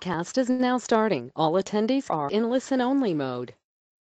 broadcast is now starting. All attendees are in listen-only mode.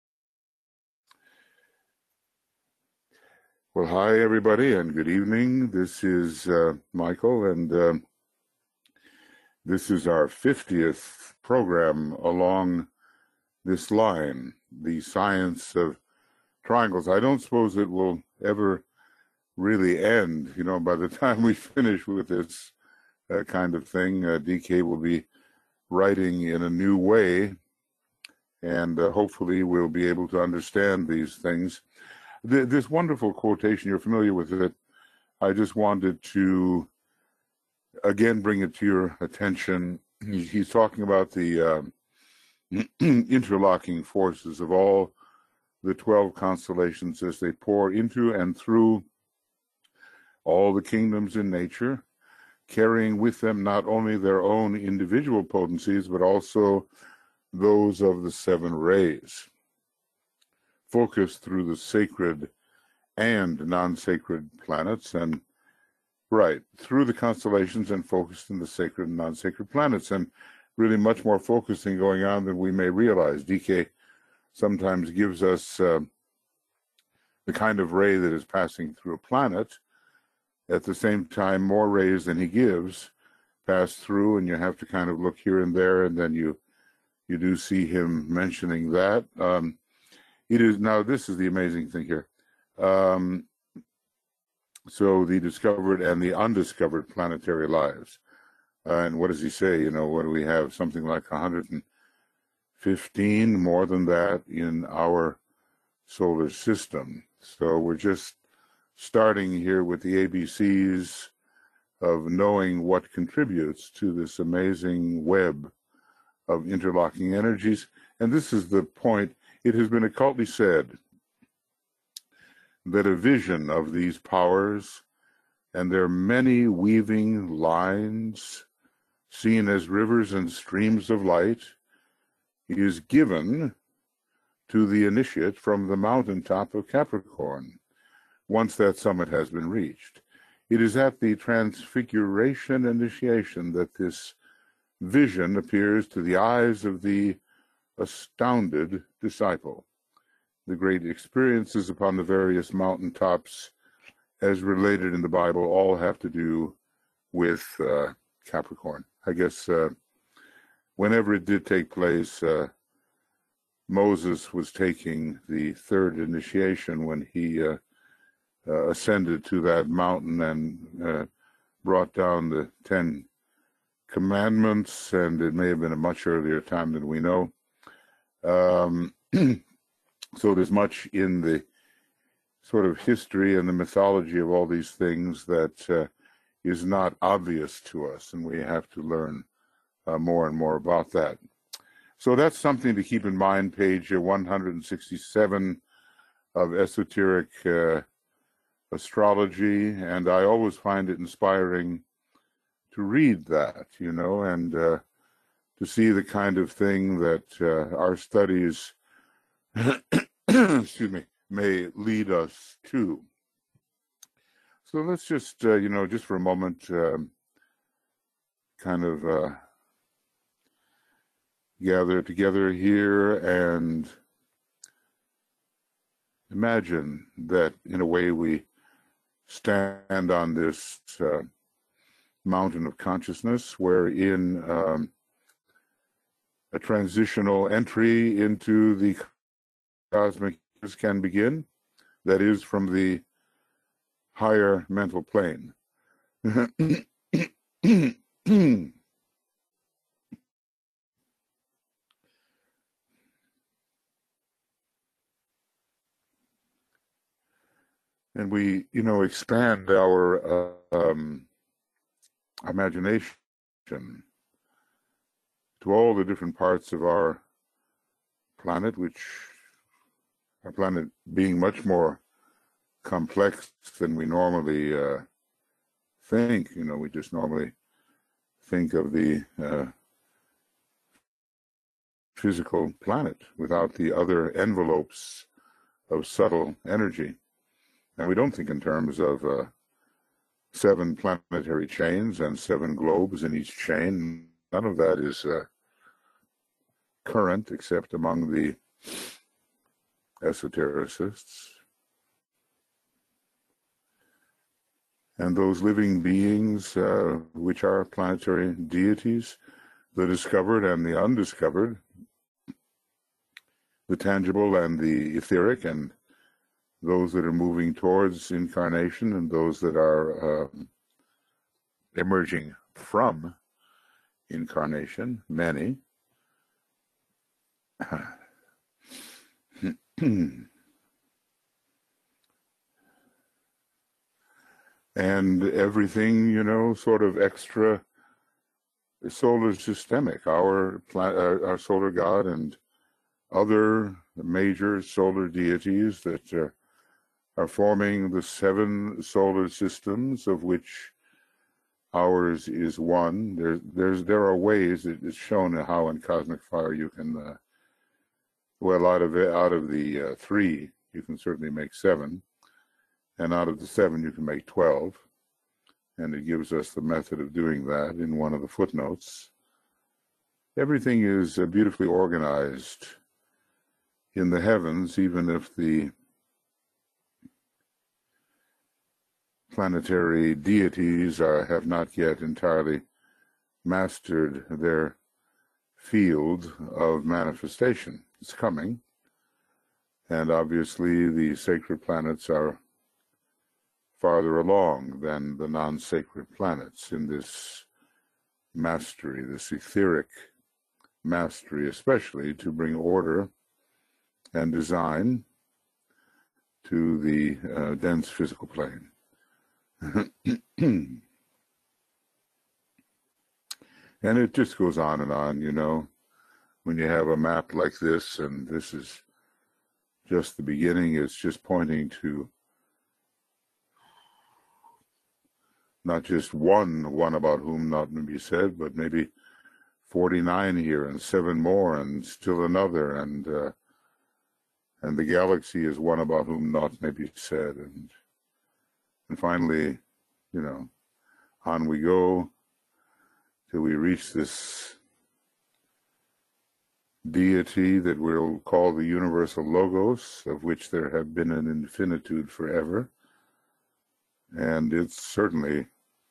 Well, hi, everybody, and good evening. This is Michael, and this is our 50th program along this line, the science of triangles. I don't suppose it will ever really end. You know, by the time we finish with this kind of thing, DK will be writing in a new way, and hopefully we'll be able to understand these things. This wonderful quotation, you're familiar with it. I just wanted to, again, bring it to your attention. He's talking about the interlocking forces of all the 12 constellations as they pour into and through all the kingdoms in nature, carrying with them not only their own individual potencies, but also those of the seven rays, focused through the sacred and non-sacred planets, and through the constellations and focused in the sacred and non-sacred planets, and really much more focusing going on than we may realize. DK sometimes gives us the kind of ray that is passing through a planet. At the same time, more rays than he gives pass through, and you have to kind of look here and there, and then you do see him mentioning that. It is, now this is the amazing thing here. So the discovered and the undiscovered planetary lives. And what does he say? You know, what do we have? Something like 115, more than that, in our solar system. So we're just starting here with the ABCs of knowing what contributes to this amazing web of interlocking energies. And this is the point. It has been occultly said that a vision of these powers and their many weaving lines, seen as rivers and streams of light, is given to the initiate from the mountaintop of Capricorn, once that summit has been reached. It is at the Transfiguration initiation that this vision appears to the eyes of the astounded disciple. The great experiences upon the various mountaintops, as related in the Bible, all have to do with Capricorn. I guess whenever it did take place, Moses was taking the third initiation when he ascended to that mountain and brought down the 10 Commandments, and it may have been a much earlier time than we know. So there's much in the sort of history and the mythology of all these things that is not obvious to us, and we have to learn more and more about that. So that's something to keep in mind, page 167 of Esoteric Astrology, and I always find it inspiring to read that, you know, and to see the kind of thing that our studies excuse me, may lead us to. So let's just, you know, just for a moment, kind of gather together here and imagine that, in a way, we stand on this mountain of consciousness, wherein a transitional entry into the cosmic can begin, that is, from the higher mental plane. And we, you know, expand our imagination to all the different parts of our planet, which our planet being much more complex than we normally think. You know, we just normally think of the physical planet without the other envelopes of subtle energy. And we don't think in terms of 7 planetary chains and 7 globes in each chain. None of that is current except among the esotericists. And those living beings, which are planetary deities, the discovered and the undiscovered, the tangible and the etheric, and those that are moving towards incarnation and those that are emerging from incarnation, many. And everything, you know, sort of extra solar systemic, our solar god and other major solar deities that are forming the 7 solar systems, of which ours is one. There are ways that it's shown how in Cosmic Fire you can, well, out of the 3, you can certainly make 7. And out of the 7, you can make 12. And it gives us the method of doing that in one of the footnotes. Everything is beautifully organized in the heavens, even if the planetary deities have not yet entirely mastered their field of manifestation. It's coming. And obviously the sacred planets are farther along than the non-sacred planets in this mastery, this etheric mastery, especially to bring order and design to the dense physical plane. And it just goes on, you know, when you have a map like this, and this is just the beginning, it's just pointing to not just one about whom not to be said, but maybe 49 here and 7 more and still another, and the galaxy is one about whom not may be said, and finally, you know, on we go till we reach this deity that we'll call the universal logos, of which there have been an infinitude forever. And it's certainly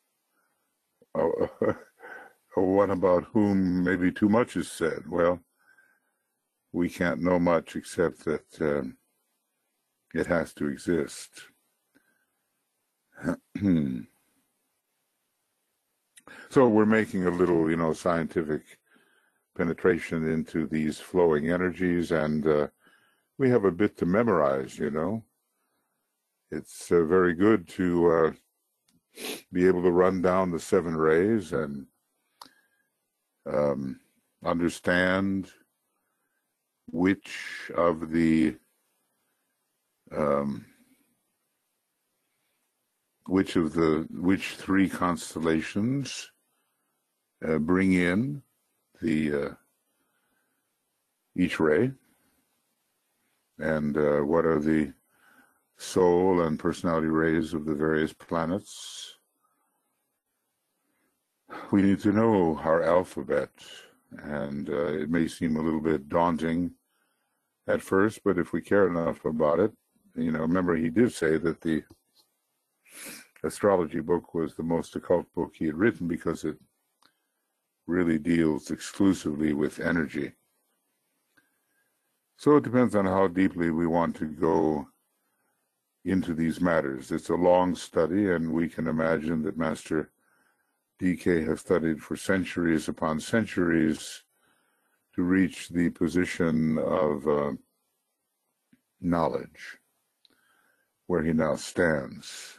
one about whom maybe too much is said. Well, we can't know much except that it has to exist. So we're making a little, you know, scientific penetration into these flowing energies, and we have a bit to memorize, you know. It's very good to be able to run down the 7 rays and understand which of the which 3 constellations bring in the each ray, and what are the soul and personality rays of the various planets. We need to know our alphabet, and it may seem a little bit daunting at first, but if we care enough about it, you know, remember he did say that the astrology book was the most occult book he had written because it really deals exclusively with energy. So it depends on how deeply we want to go into these matters. It's a long study, and we can imagine that Master DK has studied for centuries upon centuries to reach the position of knowledge where he now stands.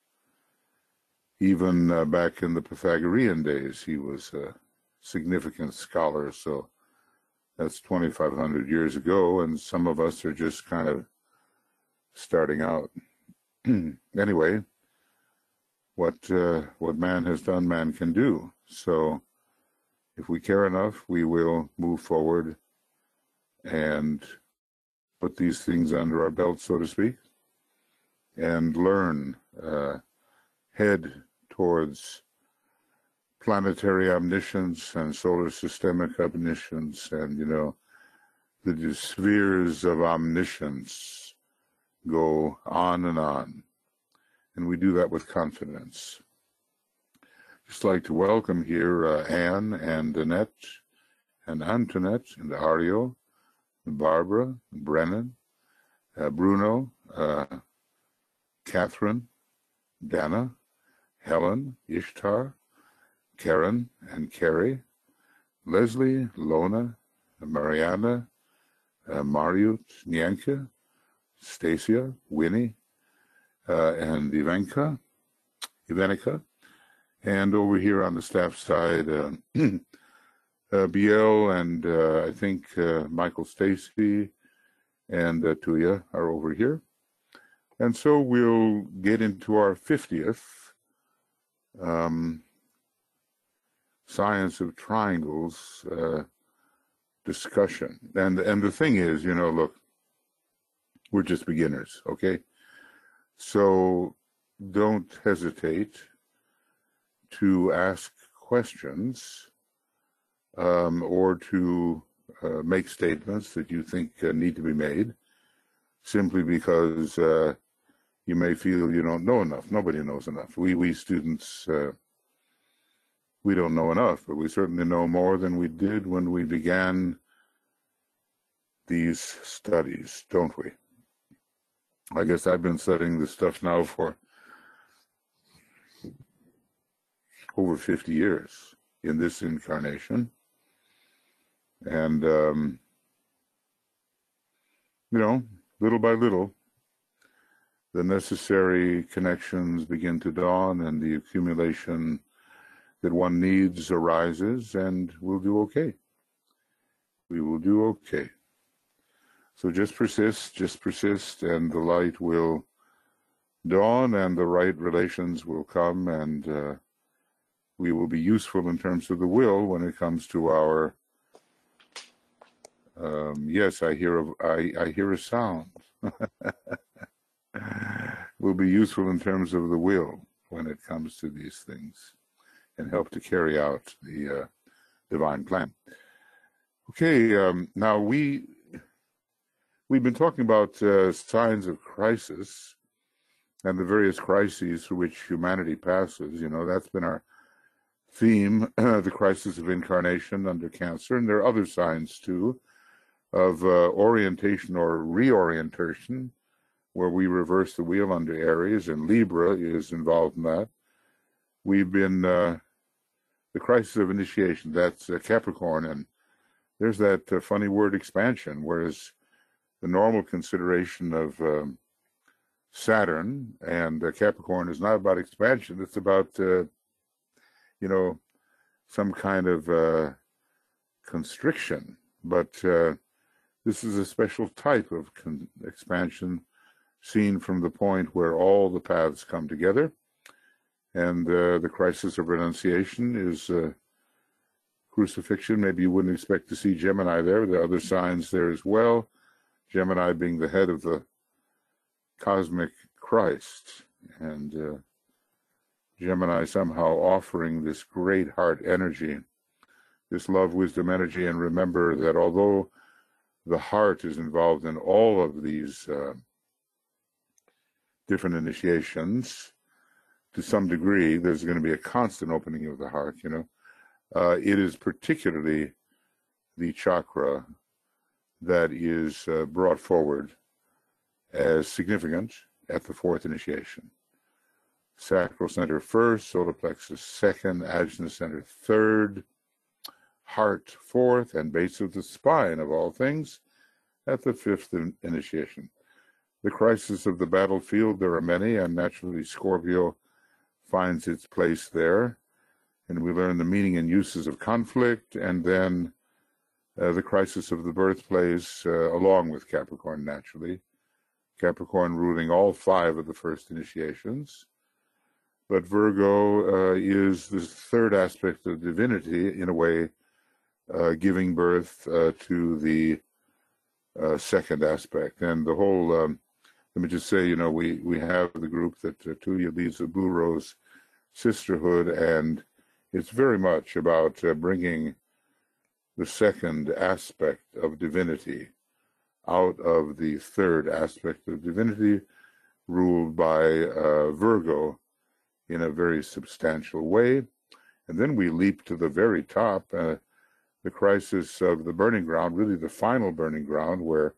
Even back in the Pythagorean days, he was a significant scholar, so that's 2,500 years ago, and some of us are just kind of starting out. Anyway, what man has done, man can do. So if we care enough, we will move forward and put these things under our belt, so to speak, and learn, head towards planetary omniscience and solar systemic omniscience, and, you know, the spheres of omniscience go on, and we do that with confidence. Just like to welcome here Anne and Annette and Antoinette and Ario, and Barbara, and Brennan, Bruno, Catherine, Dana, Helen, Ishtar, Karen and Carrie, Leslie, Lona, Mariana, Mariut, Nyanka, Stacia, Winnie, and Ivanka, and over here on the staff side, Biel and I think Michael Stacy and Tuya are over here. And so we'll get into our 50th Science of Triangles discussion. And the thing is, you know, look, we're just beginners, okay? So don't hesitate to ask questions or to make statements that you think need to be made, simply because you may feel you don't know enough. Nobody knows enough. We students, we don't know enough, but we certainly know more than we did when we began these studies, don't we? I guess I've been studying this stuff now for over 50 years in this incarnation. And, you know, little by little, the necessary connections begin to dawn and the accumulation that one needs arises, and we'll do okay. We will do okay. So just persist, and the light will dawn and the right relations will come, and we will be useful in terms of the will when it comes to our yes, I hear a sound. Will be useful in terms of the will when it comes to these things, and help to carry out the divine plan. Okay, now we've been talking about signs of crisis and the various crises through which humanity passes. You know, that's been our theme, the crisis of incarnation under Cancer, and there are other signs too of orientation or reorientation, where we reverse the wheel under Aries, and Libra is involved in that. We've been the crisis of initiation, that's Capricorn, and there's that funny word expansion, whereas the normal consideration of Saturn and Capricorn is not about expansion, it's about, you know, some kind of constriction, but this is a special type of expansion seen from the point where all the paths come together. And the crisis of renunciation is crucifixion. Maybe you wouldn't expect to see Gemini there. There are other signs there as well. Gemini being the head of the cosmic Christ. And Gemini somehow offering this great heart energy, this love, wisdom energy. And remember that although the heart is involved in all of these different initiations, to some degree, there's going to be a constant opening of the heart, you know. It is particularly the chakra that is brought forward as significant at the fourth initiation. Sacral center first, solar plexus second, ajna center third, heart fourth, and base of the spine, of all things, at the fifth initiation. The crisis of the battlefield, there are many, and naturally Scorpio finds its place there, and we learn the meaning and uses of conflict, and then the crisis of the birthplace, along with Capricorn, naturally. Capricorn ruling all 5 of the first initiations. But Virgo is the third aspect of divinity, in a way, giving birth to the second aspect. And the whole, let me just say, you know, we have the group that Tuya leads, the Blue Rose Sisterhood, and it's very much about bringing the second aspect of divinity out of the third aspect of divinity, ruled by Virgo in a very substantial way. And then we leap to the very top, the crisis of the burning ground, really the final burning ground, where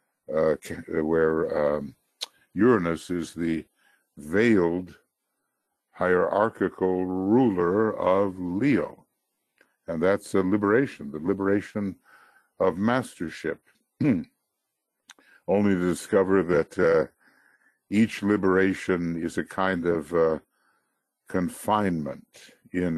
Uranus is the veiled hierarchical ruler of Leo. And that's a liberation, the liberation of mastership. Only to discover that each liberation is a kind of confinement in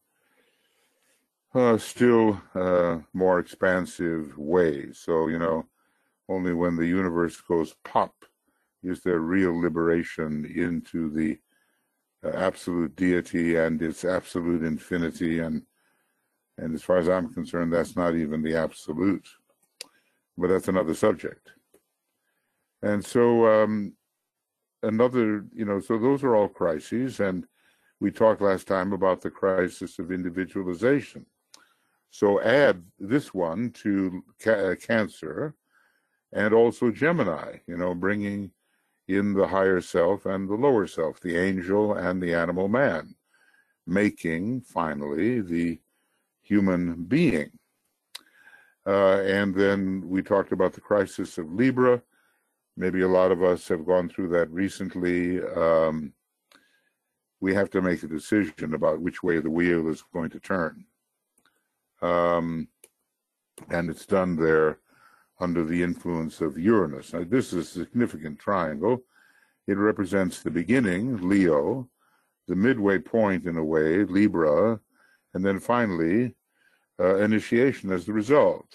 a still more expansive way. So, only when the universe goes pop is there real liberation into the absolute deity and its absolute infinity. And as far as I'm concerned, that's not even the absolute, but that's another subject. And so so those are all crises. And we talked last time about the crisis of individualization. So add this one to Cancer and also Gemini, bringing in the higher self and the lower self, the angel and the animal man, making finally the human being. And then we talked about the crisis of Libra. Maybe a lot of us have gone through that recently. We have to make a decision about which way the wheel is going to turn. And it's done there under the influence of Uranus. Now, this is a significant triangle. It represents the beginning, Leo, the midway point in a way, Libra, and then finally, initiation as the result.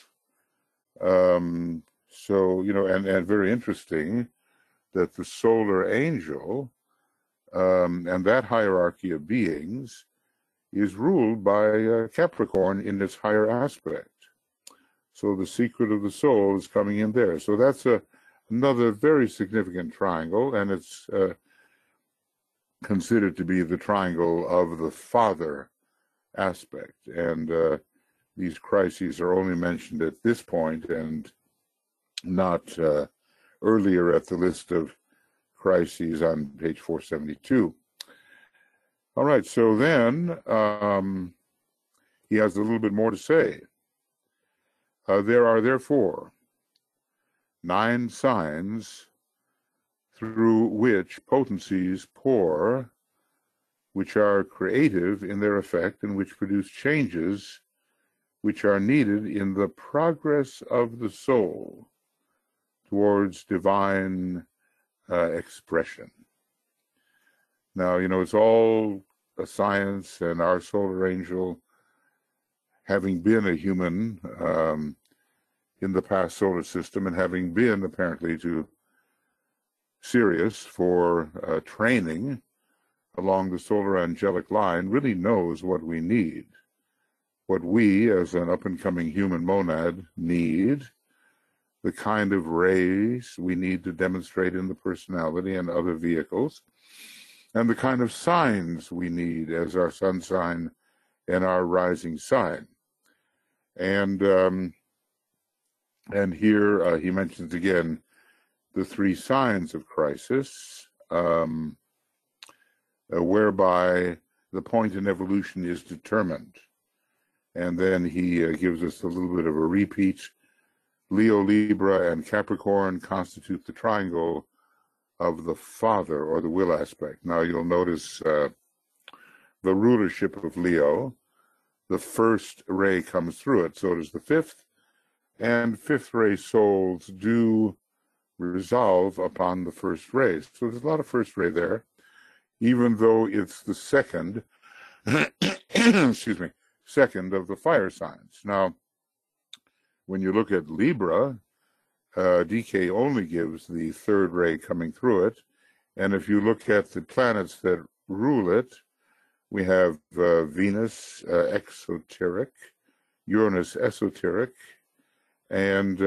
So, and very interesting that the solar angel and that hierarchy of beings is ruled by Capricorn in its higher aspect. So the secret of the soul is coming in there. So that's another very significant triangle, and it's considered to be the triangle of the father aspect. And these crises are only mentioned at this point and not earlier at the list of crises on page 472. All right, so then he has a little bit more to say. There are therefore 9 signs through which potencies pour, which are creative in their effect and which produce changes which are needed in the progress of the soul towards divine expression. Now, it's all a science, and our solar angel, having been a human in the past solar system and having been apparently to Sirius for training along the solar angelic line, really knows what we need. What we, as an up-and-coming human monad, need, the kind of rays we need to demonstrate in the personality and other vehicles, and the kind of signs we need as our sun sign and our rising sign. And here he mentions again the 3 signs of crisis, whereby the point in evolution is determined. And then he gives us a little bit of a repeat. Leo, Libra, and Capricorn constitute the triangle of the father, or the will aspect. Now you'll notice the rulership of Leo. The first ray comes through it, so does the fifth, and fifth ray souls do resolve upon the first ray. So there's a lot of first ray there, even though it's the second, excuse me, second of the fire signs. Now, when you look at Libra, DK only gives the third ray coming through it. And if you look at the planets that rule it, we have Venus, exoteric, Uranus, esoteric, and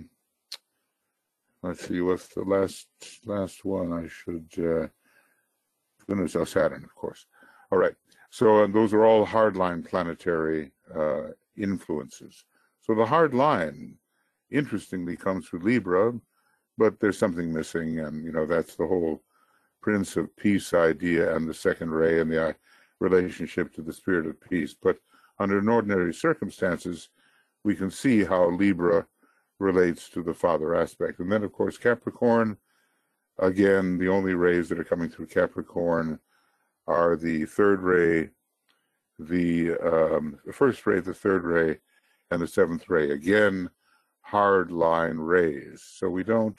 let's see, what's the last one? I should, Venus, Saturn, of course. All right, so those are all hardline planetary influences. So the hard line, interestingly, comes through Libra, but there's something missing, and that's the whole Prince of Peace idea and the second ray and the relationship to the spirit of peace. But under ordinary circumstances, we can see how Libra relates to the father aspect. And then, of course, Capricorn, again, the only rays that are coming through Capricorn are the third ray, the first ray, the third ray, and the seventh ray. Again, hard line rays. So we don't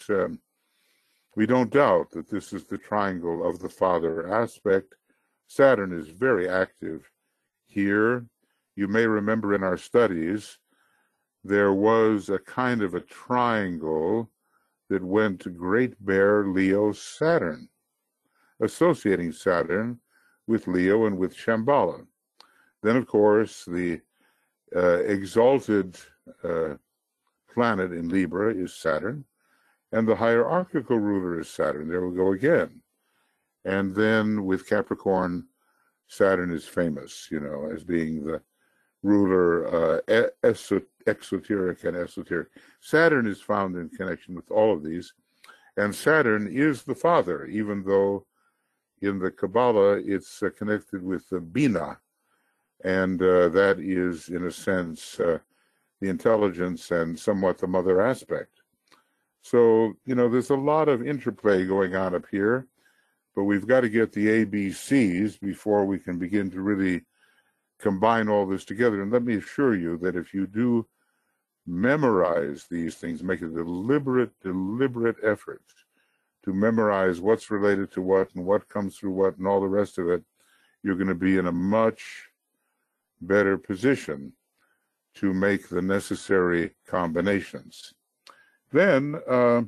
doubt that this is the triangle of the father aspect. Saturn is very active here. You may remember in our studies, there was a kind of a triangle that went to Great Bear, Leo, Saturn, associating Saturn with Leo and with Shambhala. Then, of course, the exalted planet in Libra is Saturn, and the hierarchical ruler is Saturn. There we go again. And then with Capricorn, Saturn is famous, as being the ruler, exoteric and esoteric. Saturn is found in connection with all of these, and Saturn is the father, even though in the Kabbalah it's connected with the Bina, and that is, in a sense, the intelligence and somewhat the mother aspect. So, there's a lot of interplay going on up here, but we've got to get the ABCs before we can begin to really combine all this together. And let me assure you that if you do memorize these things, make a deliberate effort to memorize what's related to what and what comes through what and all the rest of it, you're going to be in a much better position to make the necessary combinations. Then,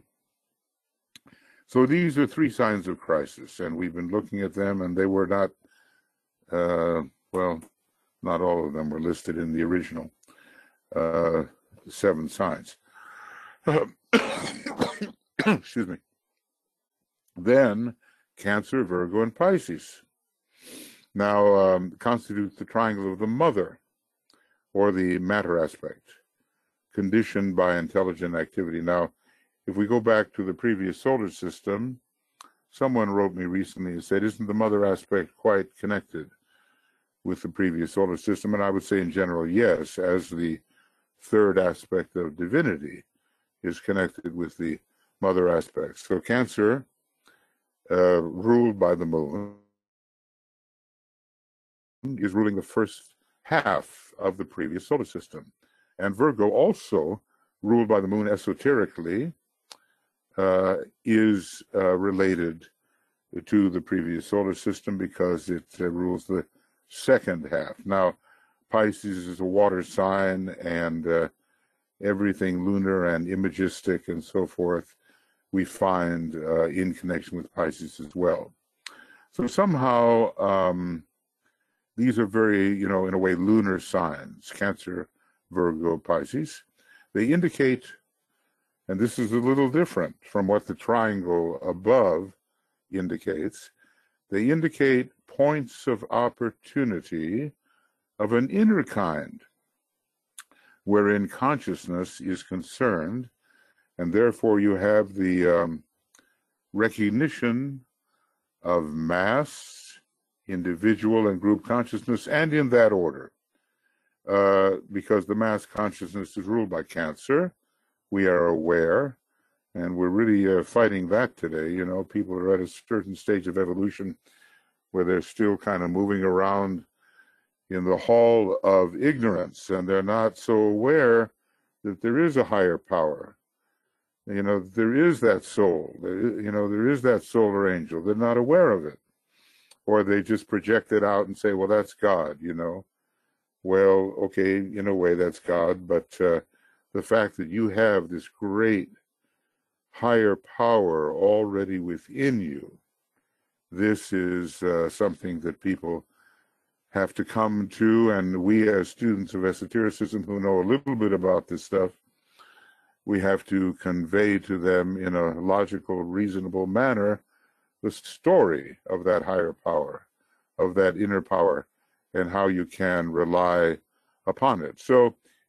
so these are three signs of crisis, and we've been looking at them, and they were not, not all of them were listed in the original 7 signs. Excuse me. Then Cancer, Virgo, and Pisces now constitute the triangle of the mother, or the matter aspect, conditioned by intelligent activity. Now, if we go back to the previous solar system, someone wrote me recently and said, isn't the mother aspect quite connected with the previous solar system? And I would say in general, yes, as the third aspect of divinity is connected with the mother aspect. So Cancer, ruled by the moon, is ruling the first half of the previous solar system. And Virgo, also ruled by the moon esoterically, is related to the previous solar system because it rules the second half. Now, Pisces is a water sign, and everything lunar and imagistic and so forth we find in connection with Pisces as well. So somehow these are very, in a way, lunar signs, Cancer, Virgo, Pisces. They indicate, and this is a little different from what the triangle above indicates, they indicate points of opportunity of an inner kind, wherein consciousness is concerned, and therefore you have the recognition of mass, individual, and group consciousness, and in that order. Because the mass consciousness is ruled by Cancer, we are aware, and we're really fighting that today. People are at a certain stage of evolution where they're still kind of moving around in the hall of ignorance, and they're not so aware that there is a higher power. There is that soul. There is that solar angel. They're not aware of it. Or they just project it out and say, well, that's God, Well, okay, in a way that's God, but the fact that you have this great higher power already within you, this is something that people have to come to, and we as students of esotericism who know a little bit about this stuff, we have to convey to them in a logical, reasonable manner the story of that higher power, of that inner power, and how you can rely upon it. So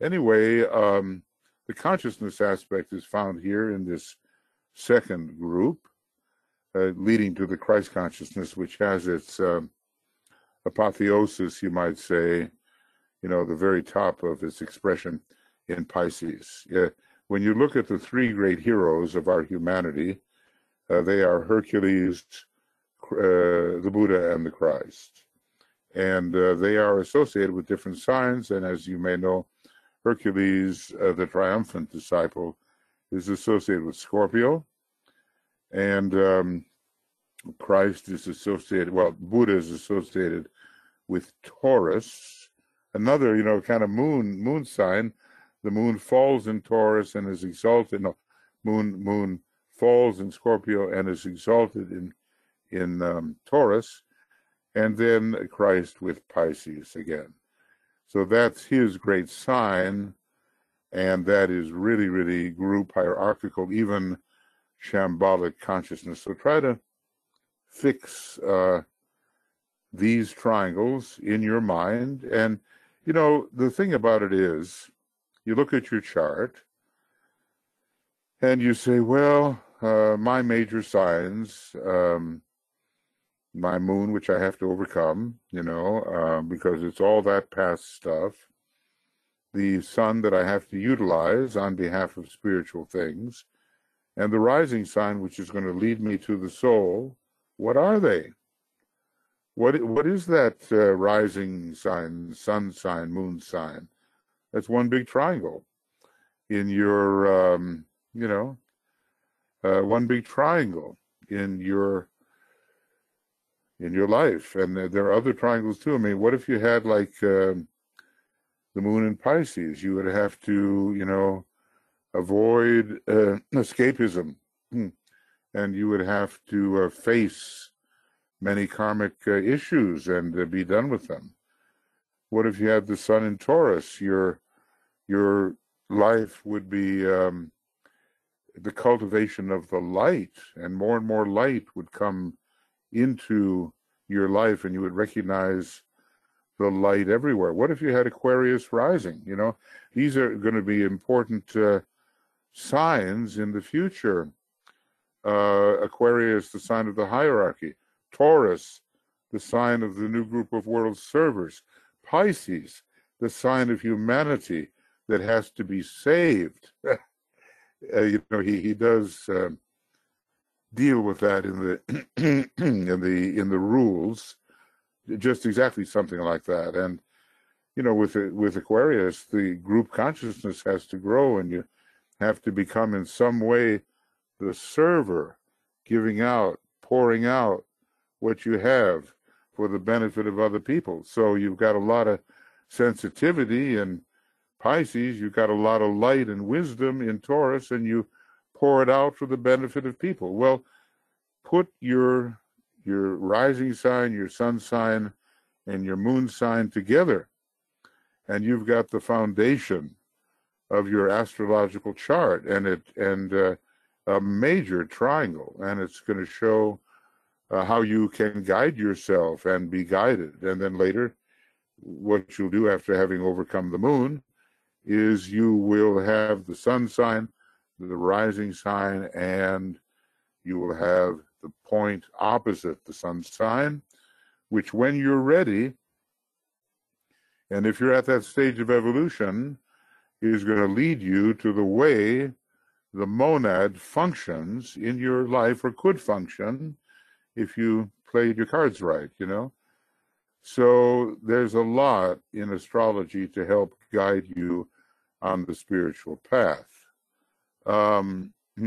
Anyway, the consciousness aspect is found here in this second group, leading to the Christ consciousness, which has its apotheosis, you might say, the very top of its expression in Pisces. When you look at the three great heroes of our humanity, they are Hercules, the Buddha, and the Christ. And they are associated with different signs. And as you may know, Hercules, the triumphant disciple, is associated with Scorpio. And Christ is associated, Buddha is associated with Taurus, another, kind of moon sign. The moon falls in Taurus and is exalted. No, moon falls in Scorpio and is exalted in Taurus, and then Christ with Pisces again. So that's his great sign, and that is really, really group hierarchical, even shambolic consciousness. So try to fix these triangles in your mind. And, the thing about it is, you look at your chart and you say, well, my major signs, my moon, which I have to overcome, because it's all that past stuff, the sun that I have to utilize on behalf of spiritual things, and the rising sign, which is going to lead me to the soul. What are they? What is that rising sign, sun sign, moon sign? That's one big triangle in your, one big triangle in your life. And there are other triangles too. I mean, what if you had like the moon in Pisces? You would have to, avoid escapism, and you would have to face many karmic issues and be done with them. What if you had the sun in Taurus? Your life would be the cultivation of the light, and more light would come into your life, and you would recognize the light everywhere. What if you had Aquarius rising? These are going to be important signs in the future. Aquarius, the sign of the hierarchy. Taurus, the sign of the new group of world servers. Pisces, the sign of humanity that has to be saved. He does deal with that in the in the rules, just exactly something like that. And with Aquarius, the group consciousness has to grow, and you have to become in some way the server, giving out, pouring out what you have for the benefit of other people. So you've got a lot of sensitivity in Pisces, you've got a lot of light and wisdom in Taurus, and you pour it out for the benefit of people. Well, put your rising sign, your sun sign, and your moon sign together, and you've got the foundation of your astrological chart, and a major triangle, and it's going to show how you can guide yourself and be guided. And then later, what you'll do after having overcome the moon is you will have the sun sign, the rising sign, and you will have the point opposite the sun sign, which when you're ready, and if you're at that stage of evolution, is going to lead you to the way the monad functions in your life, or could function if you played your cards right, So there's a lot in astrology to help guide you on the spiritual path. A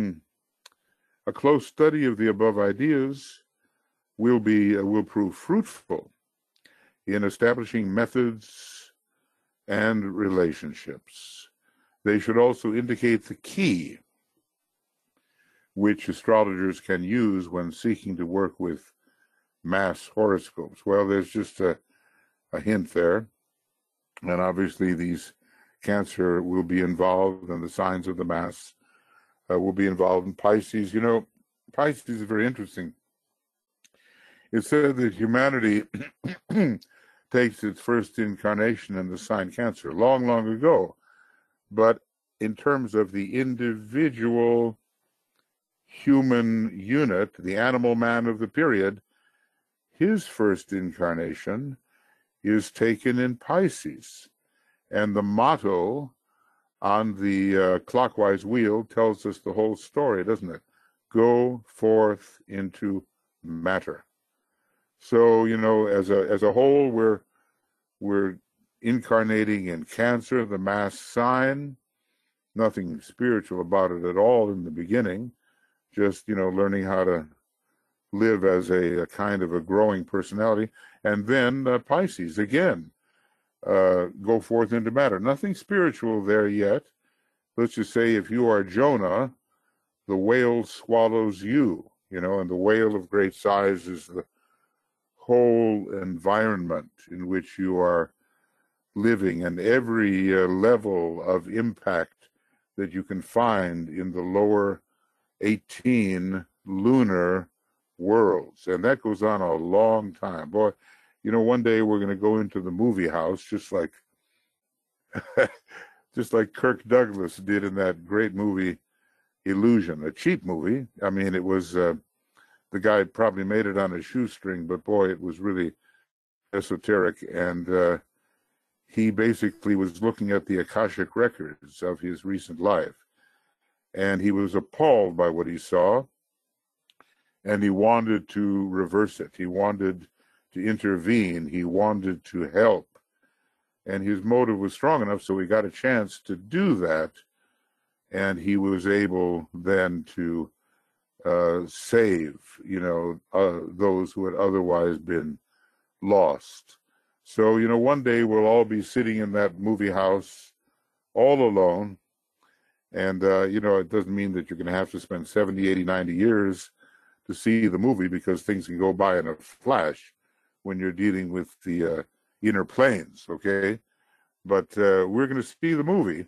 close study of the above ideas will prove fruitful in establishing methods and relationships. They should also indicate the key which astrologers can use when seeking to work with mass horoscopes. Well, there's just a hint there. And obviously these Cancer will be involved, and the signs of the mass will be involved in Pisces. Pisces is very interesting. It said that humanity takes its first incarnation in the sign Cancer long, long ago. but in terms of the individual human unit, the animal man of the period, his first incarnation is taken in Pisces. And the motto on the clockwise wheel tells us the whole story, doesn't it? Go forth into matter. So, you know, as a whole, we're incarnating in Cancer, the mass sign. Nothing spiritual about it at all in the beginning. Just, you know, learning how to live as a kind of a growing personality. And then Pisces, again, go forth into matter. Nothing spiritual there yet. Let's just say if you are Jonah, the whale swallows you, you know, and the whale of great size is the whole environment in which you are living, and every level of impact that you can find in the lower 18 lunar worlds. And that goes on a long time. Boy, you know, one day we're going to go into the movie house just like just like Kirk Douglas did in that great movie Illusion, a cheap movie. I mean, it was the guy probably made it on a shoestring, but boy, it was really esoteric. And he basically was looking at the Akashic records of his recent life, and he was appalled by what he saw, and he wanted to reverse it. He wanted to intervene. He wanted to help. And his motive was strong enough, so he got a chance to do that. And he was able then to save, you know, those who had otherwise been lost. So, you know, one day we'll all be sitting in that movie house all alone. And, you know, it doesn't mean that you're going to have to spend 70, 80, 90 years to see the movie, because things can go by in a flash when you're dealing with the inner planes, okay? But we're going to see the movie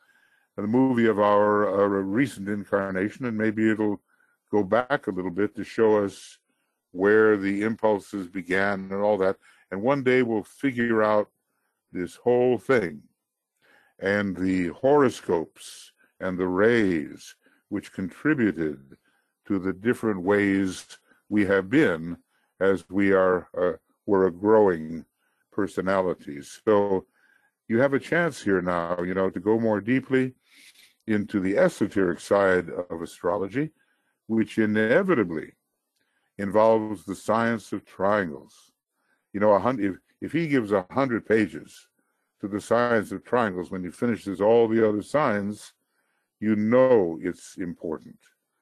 of our recent incarnation, and maybe it'll go back a little bit to show us where the impulses began and all that. And one day we'll figure out this whole thing, and the horoscopes and the rays which contributed to the different ways we have been as we're a growing personalities. So you have a chance here now, you know, to go more deeply into the esoteric side of astrology, which inevitably involves the science of triangles. You know, if he gives 100 pages to the science of triangles, when he finishes all the other signs, you know it's important.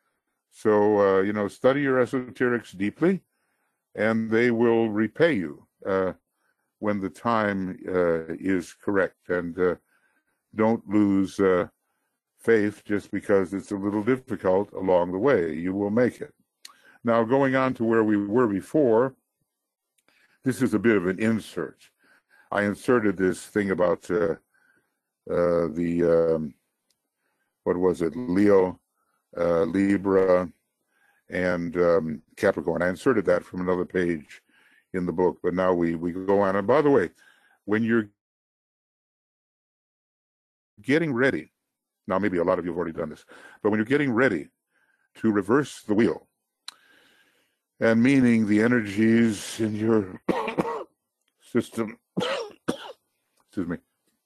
So, you know, study your esoterics deeply, and they will repay you when the time is correct. And don't lose faith just because it's a little difficult along the way. You will make it. Now, going on to where we were before, this is a bit of an insert. I inserted this thing about what was it, Leo, Libra, and Capricorn. I inserted that from another page in the book, but now we go on. And by the way, when you're getting ready, now maybe a lot of you have already done this, but when you're getting ready to reverse the wheel, and meaning the energies in your system, excuse me,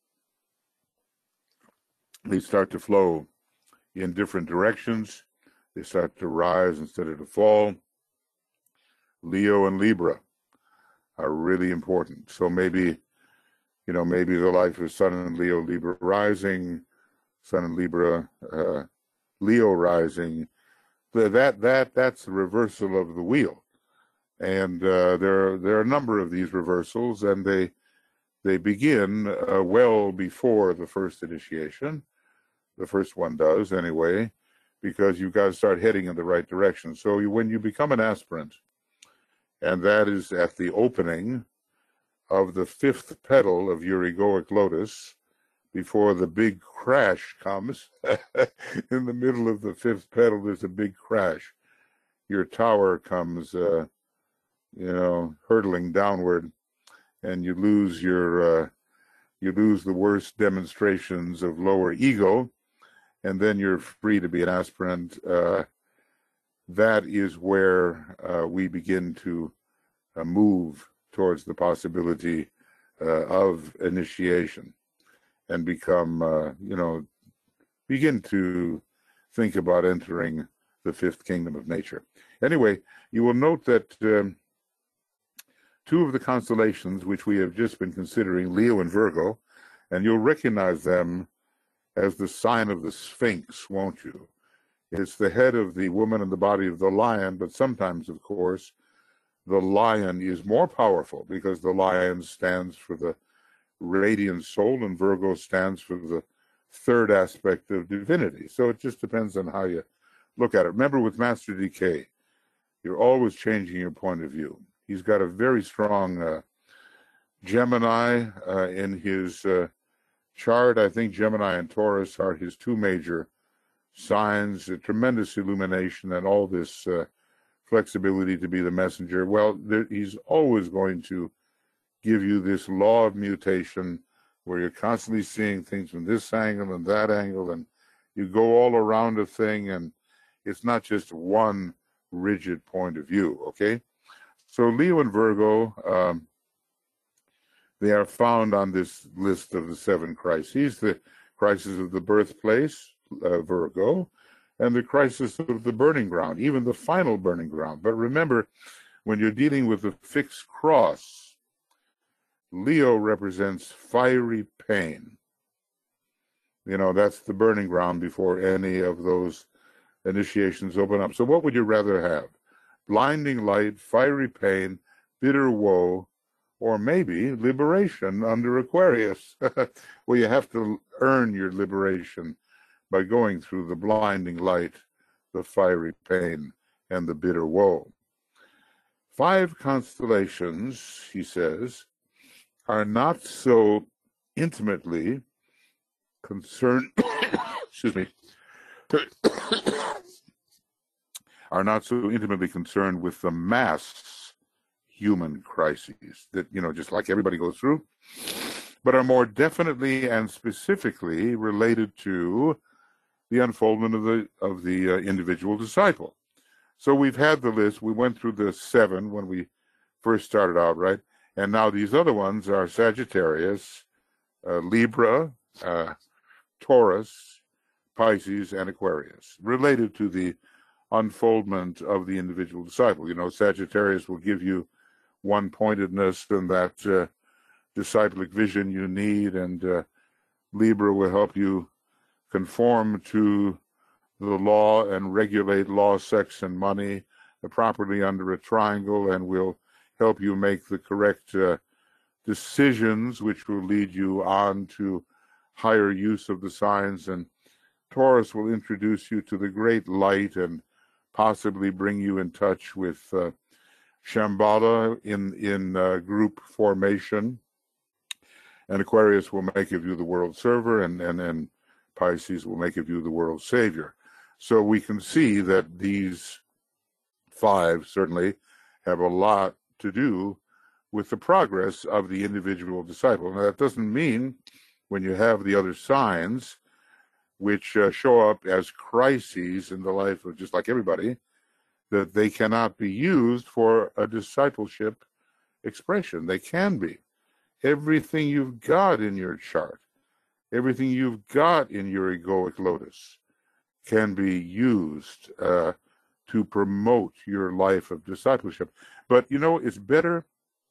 they start to flow in different directions. They start to rise instead of to fall. Leo and Libra are really important. So maybe, you know, maybe the life of Sun and Leo, Libra rising, Sun and Libra, Leo rising. That's the reversal of the wheel. And there are a number of these reversals, and they begin well before the first initiation. The first one does anyway, because you've got to start heading in the right direction. So when you become an aspirant, and that is at the opening of the fifth petal of your egoic lotus, before the big crash comes, in the middle of the fifth petal, there's a big crash. Your tower comes, you know, hurtling downward, and you lose your you lose the worst demonstrations of lower ego, and then you're free to be an aspirant. That is where we begin to move towards the possibility of initiation and become, begin to think about entering the fifth kingdom of nature. Anyway, you will note that two of the constellations which we have just been considering, Leo and Virgo, and you'll recognize them as the sign of the Sphinx, won't you? It's the head of the woman and the body of the lion, but sometimes, of course, the lion is more powerful because the lion stands for the radiant soul and Virgo stands for the third aspect of divinity. So it just depends on how you look at it. Remember, with Master Decay, you're always changing your point of view. He's got a very strong Gemini in his chart. I think Gemini and Taurus are his two major signs, a tremendous illumination and all this flexibility to be the messenger. Well, he's always going to give you this law of mutation where you're constantly seeing things from this angle and that angle, and you go all around a thing, and it's not just one rigid point of view, okay? So Leo and Virgo, they are found on this list of the seven crises, the crisis of the birthplace, Virgo, and the crisis of the burning ground, even the final burning ground. But remember, when you're dealing with a fixed cross, Leo represents fiery pain. You know, that's the burning ground before any of those initiations open up. So what would you rather have? Blinding light, fiery pain, bitter woe, or maybe liberation under Aquarius, where you have to earn your liberation by going through the blinding light, the fiery pain, and the bitter woe. 5 constellations, he says, are not so intimately concerned, excuse me, are not so intimately concerned with the mass human crises that, just like everybody goes through, but are more definitely and specifically related to the unfoldment of the individual disciple. So we've had the list. We went through the 7 when we first started out, right? And now these other ones are Sagittarius, Libra, Taurus, Pisces, and Aquarius, related to the unfoldment of the individual disciple. Sagittarius will give you one-pointedness and that disciplic vision you need, and Libra will help you conform to the law and regulate law, sex, and money properly under a triangle, and will help you make the correct decisions, which will lead you on to higher use of the signs. And Taurus will introduce you to the great light and possibly bring you in touch with Shambhala in group formation. And Aquarius will make of you the world server, and Pisces will make of you the world savior. So we can see that these 5 certainly have a lot to do with the progress of the individual disciple. Now, that doesn't mean when you have the other signs, which show up as crises in the life of just like everybody, that they cannot be used for a discipleship expression. They can be. Everything you've got in your chart, everything you've got in your egoic lotus can be used to promote your life of discipleship. But, it's better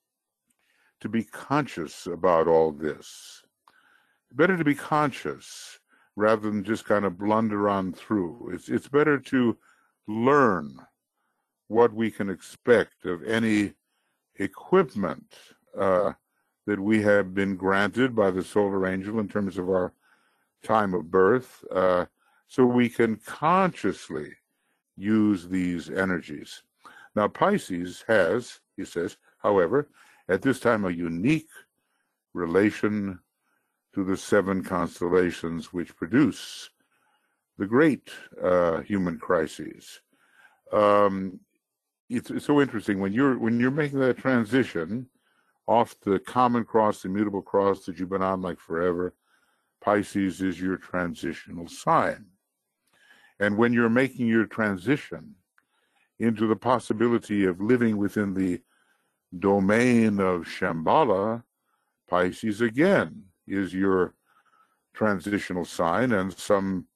to be conscious about all this. Better to be conscious rather than just kind of blunder on through. It's better to learn what we can expect of any equipment that we have been granted by the solar angel in terms of our time of birth, so we can consciously use these energies. Now, Pisces has, he says, however, at this time a unique relation to the 7 constellations which produce the great human crises. It's so interesting when you're making that transition off the common cross, the immutable cross that you've been on like forever. Pisces is your transitional sign. And when you're making your transition into the possibility of living within the domain of Shambhala, Pisces again is your transitional sign, and some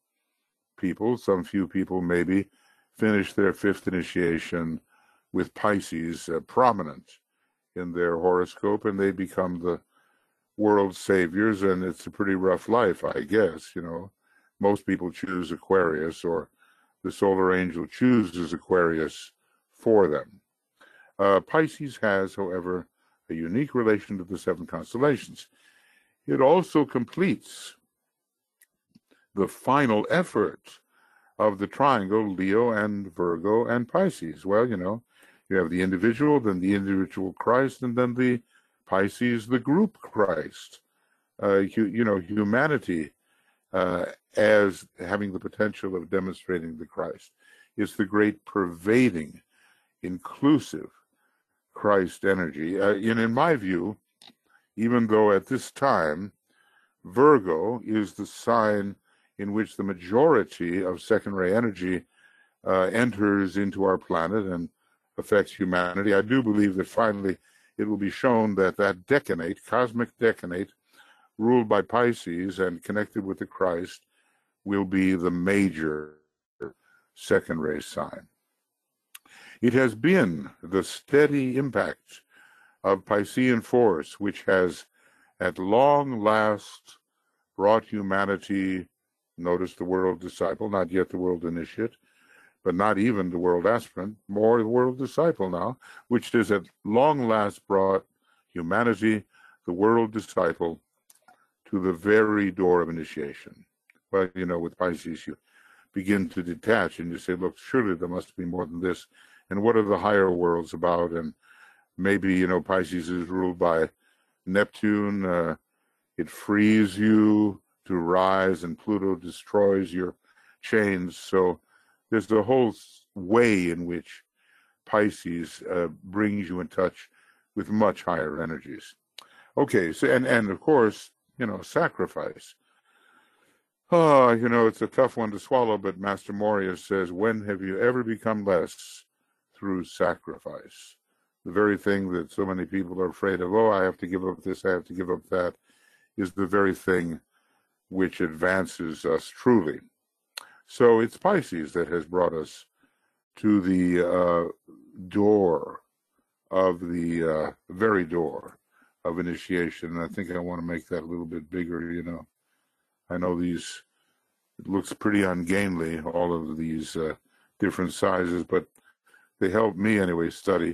few people maybe, finish their fifth initiation with Pisces prominent in their horoscope, and they become the world's saviors, and it's a pretty rough life, I guess. Most people choose Aquarius, or the solar angel chooses Aquarius for them. Pisces has, however, a unique relation to the seven constellations. It also completes the final effort of the triangle Leo and Virgo and Pisces. Well, you have the individual, then the individual Christ, and then the Pisces, the group Christ. Humanity as having the potential of demonstrating the Christ. It's the great pervading, inclusive Christ energy. In my view, even though at this time Virgo is the sign in which the majority of second-ray energy enters into our planet and affects humanity, I do believe that finally it will be shown that that decanate, cosmic decanate, ruled by Pisces and connected with the Christ, will be the major second-ray sign. It has been the steady impact of Piscean force which has at long last brought humanity, notice the world disciple, not yet the world initiate, but not even the world aspirant, more the world disciple now, which has at long last brought humanity, the world disciple, to the very door of initiation. Well, with Pisces, you begin to detach and you say, look, surely there must be more than this. And what are the higher worlds about? And maybe, Pisces is ruled by Neptune. It frees you to rise, and Pluto destroys your chains. So there's a whole way in which Pisces brings you in touch with much higher energies. Okay, so and of course, sacrifice. It's a tough one to swallow, but Master Moria says, when have you ever become less through sacrifice? The very thing that so many people are afraid of, I have to give up this, I have to give up that, is the very thing which advances us truly. So it's Pisces that has brought us to the door of the very door of initiation. And I think I want to make that a little bit bigger, I know it looks pretty ungainly, all of these different sizes, but they help me anyway study.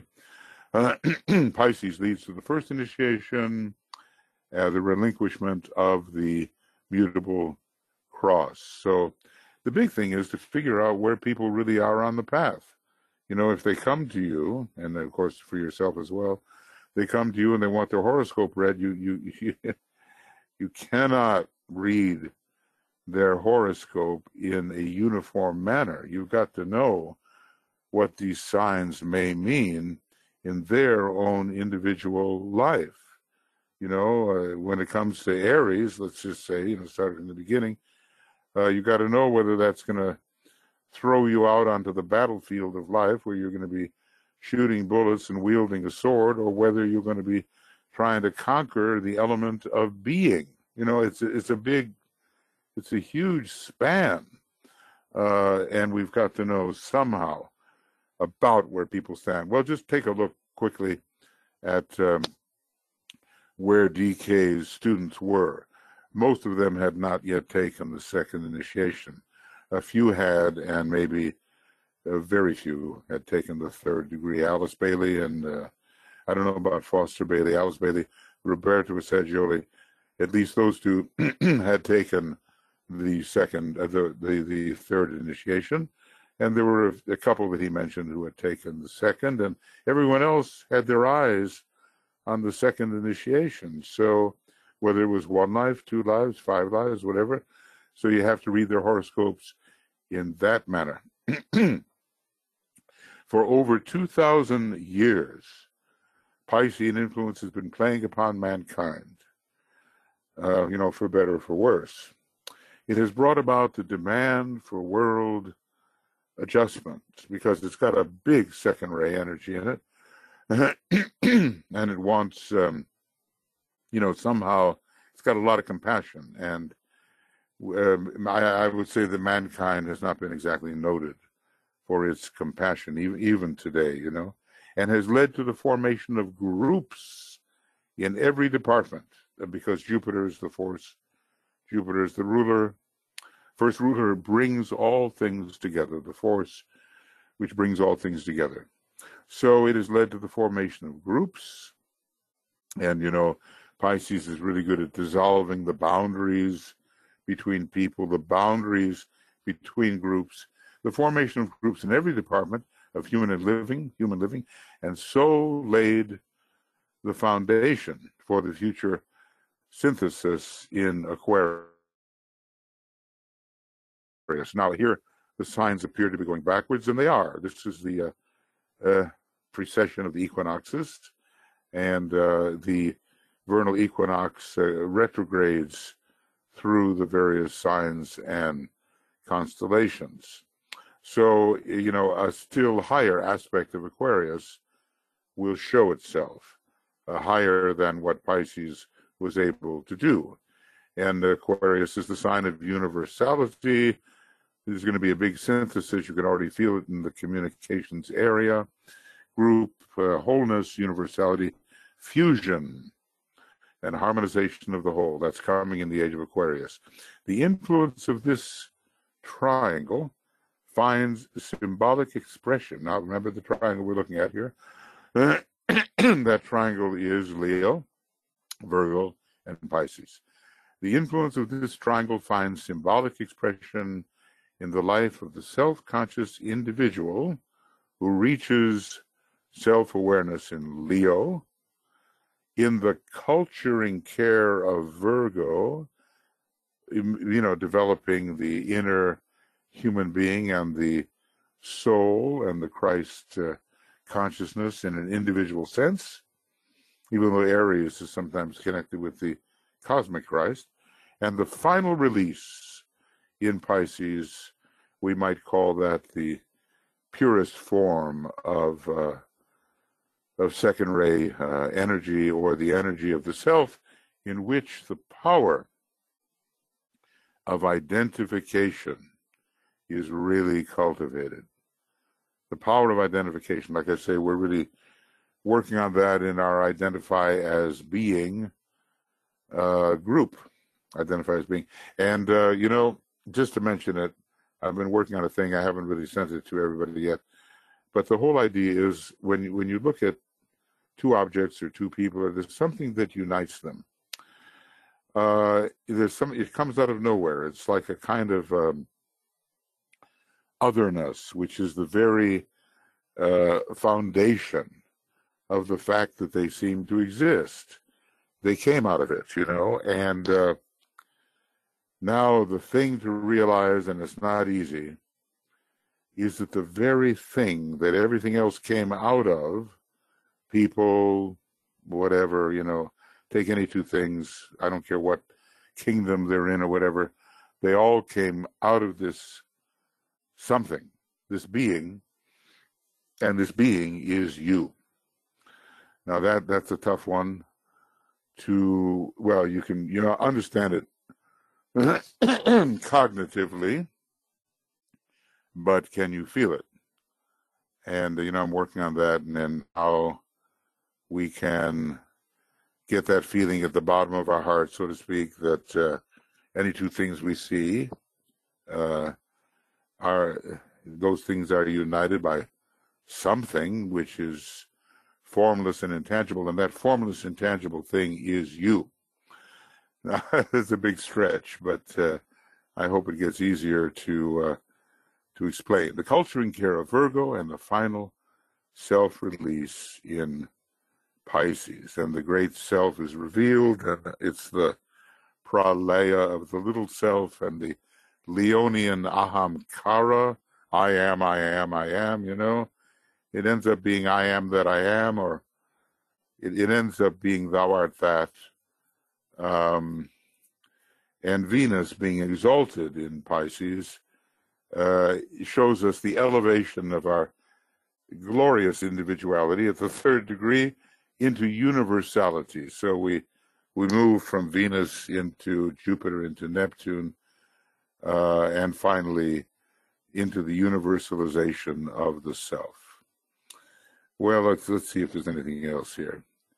Pisces leads to the first initiation, the relinquishment of the mutable cross. So the big thing is to figure out where people really are on the path. If they come to you, and of course for yourself as well, they come to you and they want their horoscope read, you cannot read their horoscope in a uniform manner. You've got to know what these signs may mean in their own individual life. When it comes to Aries, let's just say, starting in the beginning, you got to know whether that's going to throw you out onto the battlefield of life where you're going to be shooting bullets and wielding a sword, or whether you're going to be trying to conquer the element of being. It's a huge span, and we've got to know somehow about where people stand. Well, just take a look quickly at where DK's students were. Most of them had not yet taken the second initiation. A few had, and maybe very few had taken the third degree. Alice Bailey and I don't know about Foster Bailey, Alice Bailey, Roberto Saggioli, at least those two had taken the second, the third initiation, and there were a couple that he mentioned who had taken the second, and everyone else had their eyes on the second initiation. So whether it was 1 life, 2 lives, 5 lives, whatever, so you have to read their horoscopes in that manner. For over 2,000 years, Piscean influence has been playing upon mankind, for better or for worse. It has brought about the demand for world adjustment because it's got a big second ray energy in it. And it wants, somehow it's got a lot of compassion. And I would say that mankind has not been exactly noted for its compassion, even today, and has led to the formation of groups in every department because Jupiter is the force, Jupiter is the ruler. First ruler brings all things together, the force which brings all things together. So it has led to the formation of groups. And, Pisces is really good at dissolving the boundaries between people, the boundaries between groups, the formation of groups in every department of human living, and so laid the foundation for the future synthesis in Aquarius. Now here, the signs appear to be going backwards, and they are. This is the precession of the equinoxes, and the vernal equinox retrogrades through the various signs and constellations. So, a still higher aspect of Aquarius will show itself, higher than what Pisces was able to do. And Aquarius is the sign of universality. There's going to be a big synthesis. You can already feel it in the communications area. Group, wholeness, universality, fusion, and harmonization of the whole. That's coming in the age of Aquarius. The influence of this triangle finds symbolic expression. Now, remember the triangle we're looking at here? That triangle is Leo, Virgo, and Pisces. The influence of this triangle finds symbolic expression in the life of the self-conscious individual who reaches self-awareness in Leo, in the culturing care of Virgo, developing the inner human being and the soul and the Christ consciousness in an individual sense, even though Aries is sometimes connected with the cosmic Christ. And the final release in Pisces, we might call that the purest form of second ray energy, or the energy of the self, in which the power of identification is really cultivated. The power of identification, like I say, we're really working on that in our Identify as Being group. Identify as Being. And, just to mention it, I've been working on a thing. I haven't really sent it to everybody yet. But the whole idea is when you look at two objects or two people, there's something that unites them. It comes out of nowhere. It's like a kind of otherness, which is the very foundation of the fact that they seem to exist. They came out of it, and now the thing to realize, and it's not easy, is that the very thing that everything else came out of, people, whatever, take any two things, I don't care what kingdom they're in or whatever, they all came out of this something, this being, and this being is you. Now that's a tough one to, you can, understand it cognitively, but can you feel it? And, I'm working on that, and then how we can get that feeling at the bottom of our heart, so to speak, that any two things we see those things are united by something which is formless and intangible, and that formless, intangible thing is you. Now, it's a big stretch, but I hope it gets easier to explain. The culturing care of Virgo, and the final self-release in Pisces. And the great self is revealed, and it's the pralaya of the little self, and the Leonian ahamkara, I am, It ends up being I am that I am, or it ends up being thou art that, and Venus being exalted in Pisces shows us the elevation of our glorious individuality at the third degree into universality. So we move from Venus into Jupiter, into Neptune, and finally into the universalization of the self. Well, let's see if there's anything else here.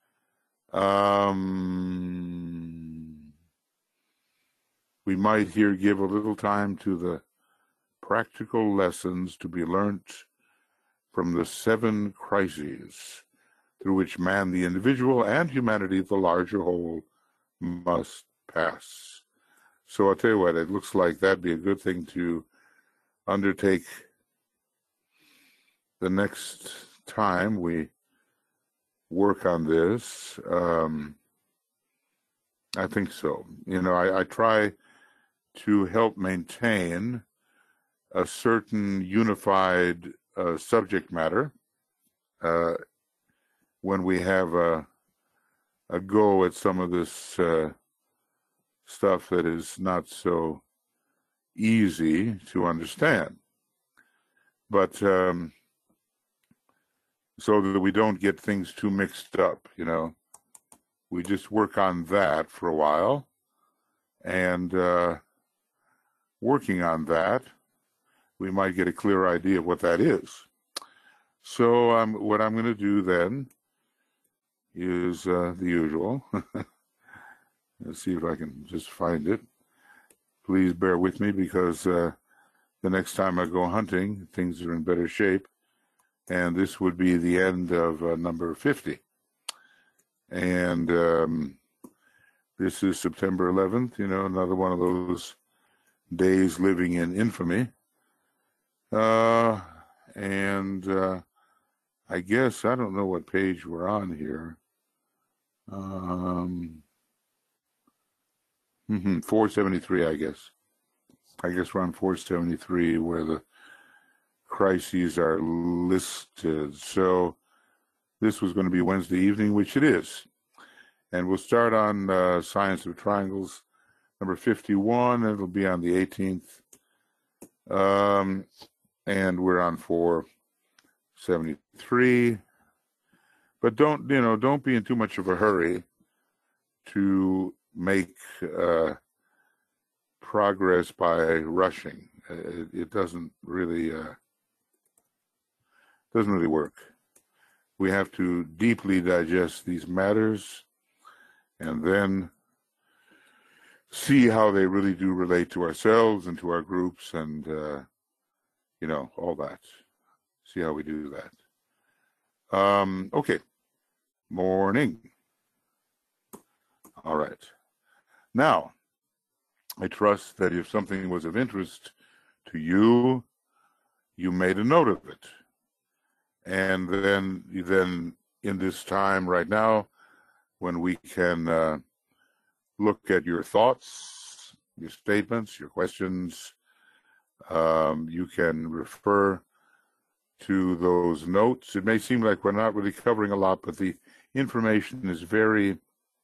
We might here give a little time to the practical lessons to be learnt from the 7 crises through which man, the individual, and humanity, the larger whole, must pass. So I'll tell you what, it looks like that'd be a good thing to undertake the next time we work on this. I think so. You know, I try to help maintain a certain unified subject matter when we have a go at some of this stuff that is not so easy to understand. But so that we don't get things too mixed up, you know. We just work on that for a while, and working on that, we might get a clear idea of what that is. So what I'm going to do then is the usual. Let's see if I can just find it. Please bear with me, because the next time I go hunting, things are in better shape. And this would be the end of number 50. And this is September 11th, you know, another one of those days living in infamy. And I guess, I don't know what page we're on here. 473, I guess. I guess we're on 473, where the crises are listed. So this was going to be Wednesday evening, which it is. And we'll start on Science of Triangles, number 51, and it'll be on the 18th. And we're on 473. But don't be in too much of a hurry to make progress by rushing. It doesn't really work. We have to deeply digest these matters and then see how they really do relate to ourselves and to our groups, and you know, all that. See how we do that. Okay. Morning. All right. Now, I trust that if something was of interest to you, you made a note of it. And then in this time right now, when we can look at your thoughts, your statements, your questions, you can refer to those notes. It may seem like we're not really covering a lot, but the information is very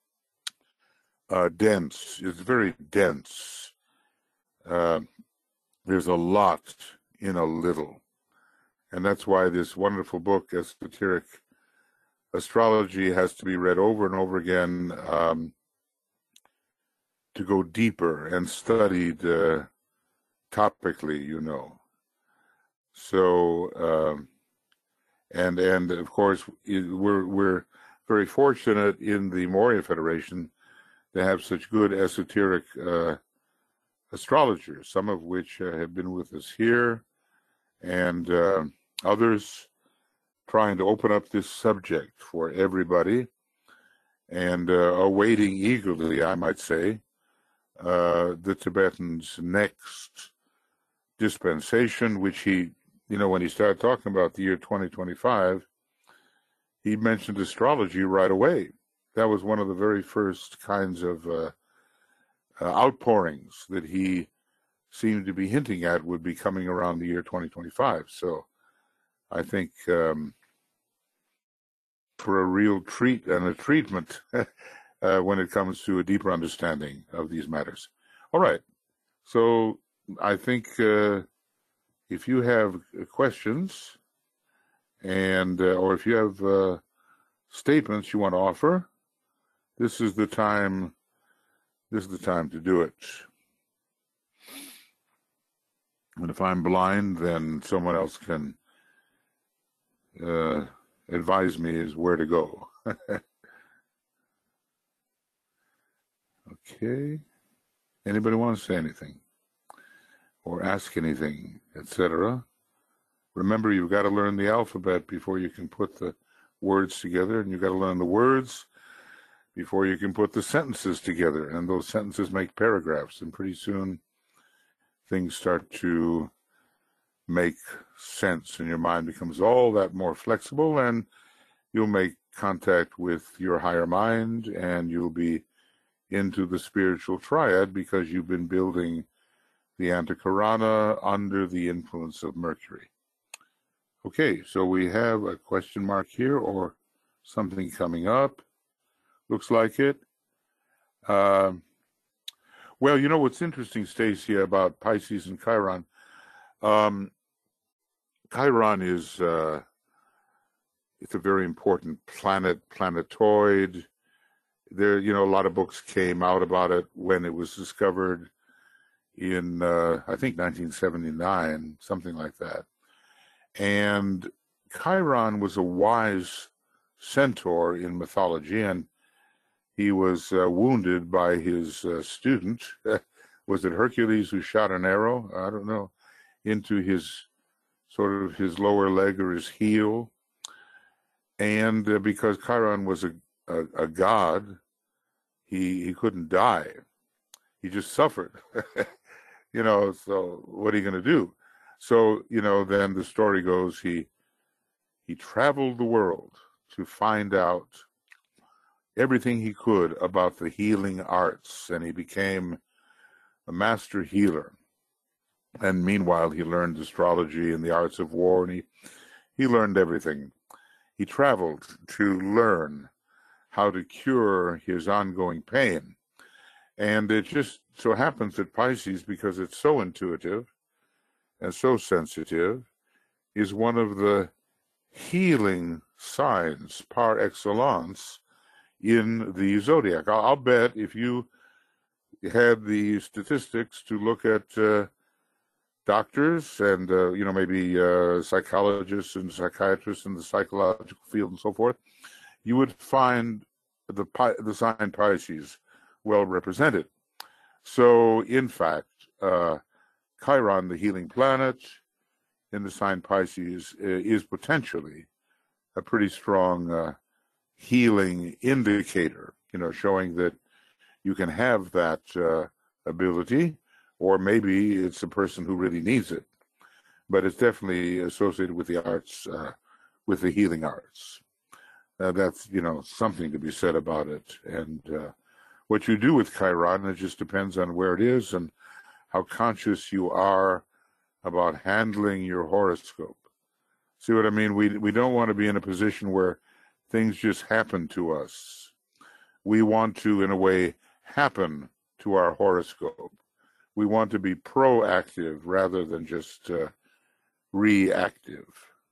dense. It's very dense. There's a lot in a little. And that's why this wonderful book, Esoteric Astrology, has to be read over and over again to go deeper and studied topically, you know. So, and of course, we're very fortunate in the Moria Federation to have such good esoteric astrologers, some of which have been with us here, and others trying to open up this subject for everybody, and awaiting eagerly, I might say, the Tibetan's next dispensation, which he, you know, when he started talking about the year 2025, he mentioned astrology right away. That was one of the very first kinds of outpourings that he seemed to be hinting at would be coming around the year 2025. So I think for a real treat and a treatment when it comes to a deeper understanding of these matters. All right. So I think if you have questions and or if you have statements you want to offer, this is the time. This is the time to do it. And if I'm blind, then someone else can advise me as where to go. Okay. Anybody want to say anything or ask anything, etc.? Remember, you've got to learn the alphabet before you can put the words together, and you've got to learn the words before you can put the sentences together, and those sentences make paragraphs, and pretty soon things start to make sense, and your mind becomes all that more flexible, and you'll make contact with your higher mind, and you'll be into the spiritual triad because you've been building the Antakarana under the influence of Mercury. Okay, so we have a question mark here or something coming up. Looks like it. Well, you know what's interesting, Stacy, about Pisces and Chiron? Chiron is it's a very important planetoid. There, you know, a lot of books came out about it when it was discovered in, I think, 1979, something like that. And Chiron was a wise centaur in mythology, and he was wounded by his student. Was it Hercules who shot an arrow? I don't know, into his sort of his lower leg or his heel. And because Chiron was a god, he couldn't die. He just suffered. You know, so what are you going to do? So, you know, then the story goes he traveled the world to find out everything he could about the healing arts, and he became a master healer. And meanwhile, he learned astrology and the arts of war, and he learned everything. He traveled to learn how to cure his ongoing pain. And it just so happens that Pisces, because it's so intuitive and so sensitive, is one of the healing signs par excellence in the zodiac. I'll bet if you had the statistics to look at doctors and, you know, maybe psychologists and psychiatrists in the psychological field and so forth, you would find the sign Pisces well represented. So, in fact, Chiron, the healing planet in the sign Pisces, is potentially a pretty strong healing indicator, you know, showing that you can have that ability, or maybe it's a person who really needs it. But it's definitely associated with the arts, with the healing arts. That's, you know, something to be said about it. And what you do with Chiron, it just depends on where it is and how conscious you are about handling your horoscope. See what I mean? We don't want to be in a position where things just happen to us. We want to, in a way, happen to our horoscope. We want to be proactive rather than just reactive.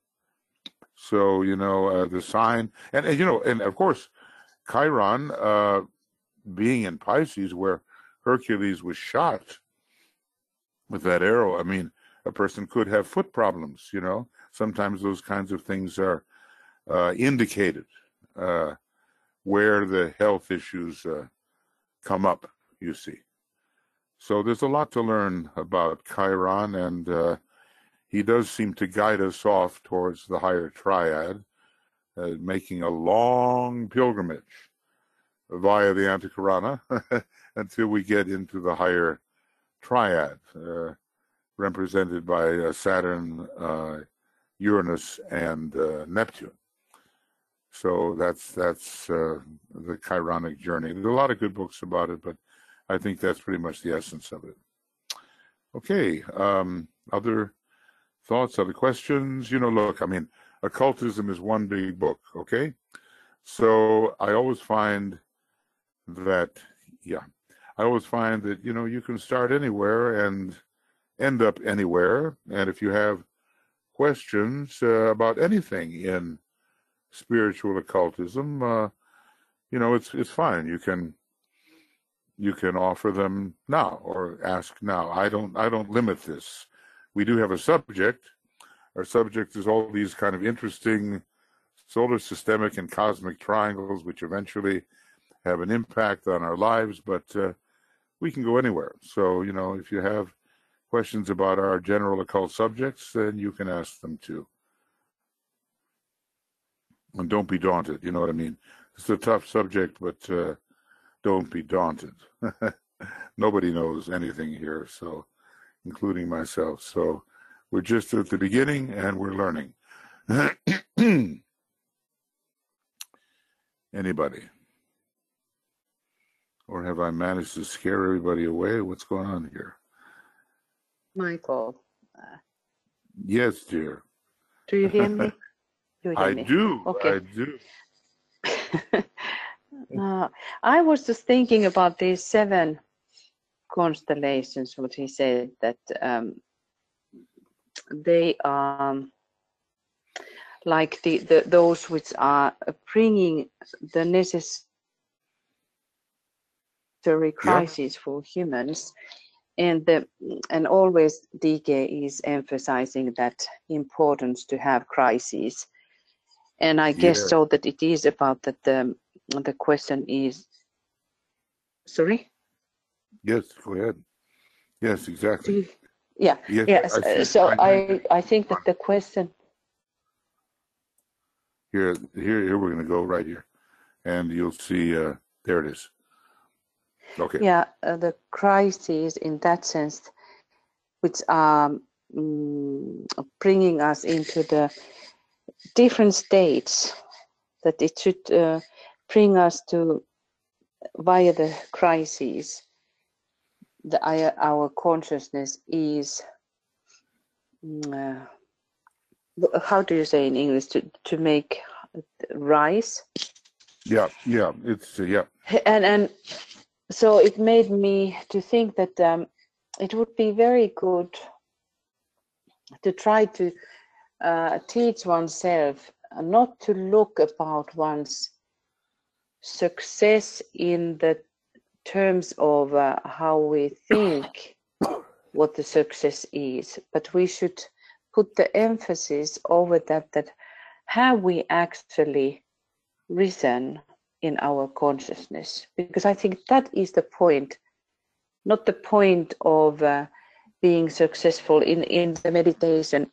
So, you know, the sign, and you know, and of course, Chiron being in Pisces, where Hercules was shot with that arrow, I mean, a person could have foot problems, you know. Sometimes those kinds of things are indicated where the health issues come up, you see. So there's a lot to learn about Chiron, and he does seem to guide us off towards the higher triad, making a long pilgrimage via the Antakarana until we get into the higher triad, represented by Saturn, Uranus, and Neptune. So that's the Chironic journey. There's a lot of good books about it, but I think that's pretty much the essence of it. Okay, other thoughts, other questions? You know, look, I mean, occultism is one big book, okay? So I always find that, yeah, I always find that, you know, you can start anywhere and end up anywhere. And if you have questions about anything in spiritual occultism, you know, it's fine. You can offer them now or ask now. I don't limit this. We do have a subject. Our subject is all these kind of interesting solar systemic and cosmic triangles, which eventually have an impact on our lives, but we can go anywhere. So, you know, if you have questions about our general occult subjects, then you can ask them too. And don't be daunted, you know what I mean? It's a tough subject, but don't be daunted. Nobody knows anything here, so including myself. So we're just at the beginning and we're learning. Anybody? Or have I managed to scare everybody away? What's going on here? Michael, Yes, dear. do you hear me? You hear I me? do. Okay. I do. I was just thinking about these 7 constellations, what he said, that they are like those which are bringing the necessary crisis for humans, and always DK is emphasizing that importance to have crises, and I guess so that it is about that the question is, sorry. Yes, go ahead. Yes, exactly. Yeah. Yes. Yes. I think that the question. Here we're going to go right here, and you'll see. There it is. Okay. Yeah, the crises in that sense, which are bringing us into the different states, that it should bring us to, via the crises, our consciousness is, how do you say in English, to make rise? Yeah. It's yeah. And so it made me to think that it would be very good to try to teach oneself not to look about one's success in the terms of how we think what the success is, but we should put the emphasis over that have we actually risen in our consciousness, because I think that is the point, not the point of being successful in the meditation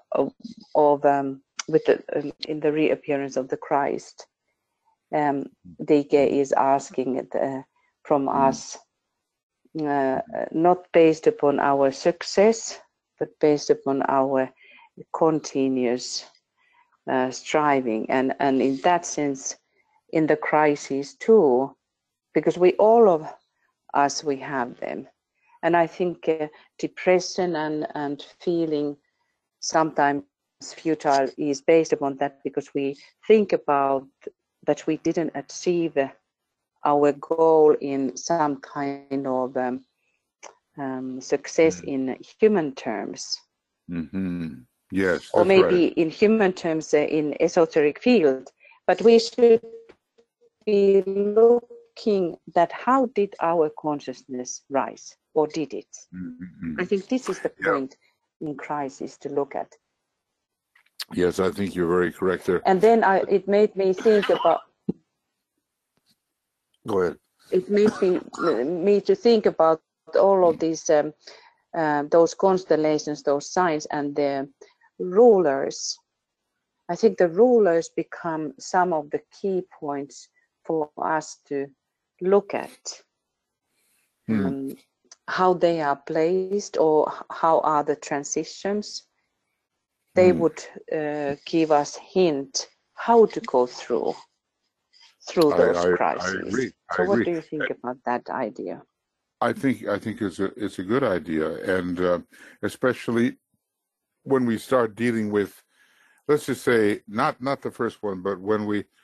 with in the reappearance of the Christ. DK is asking from us, not based upon our success, but based upon our continuous striving, and in that sense, in the crisis too, because all of us, we have them. And I think depression and feeling sometimes futile is based upon that, because we think about that we didn't achieve our goal in some kind of success in human terms. Yes, or maybe right. in human terms in esoteric field, but we should be looking that how did our consciousness rise, or did it? I think this is the point in crisis to look at. Yes, I think you're very correct there. And then it made me think about. Go ahead. It made me to think about all of these those constellations, those signs, and the rulers. I think the rulers become some of the key points for us to look at. How they are placed, or how are the transitions. They would give us hint how to go through those crises. I agree. So what do you think about that idea? I think it's a good idea, and especially when we start dealing with, let's just say, not the first one, but when we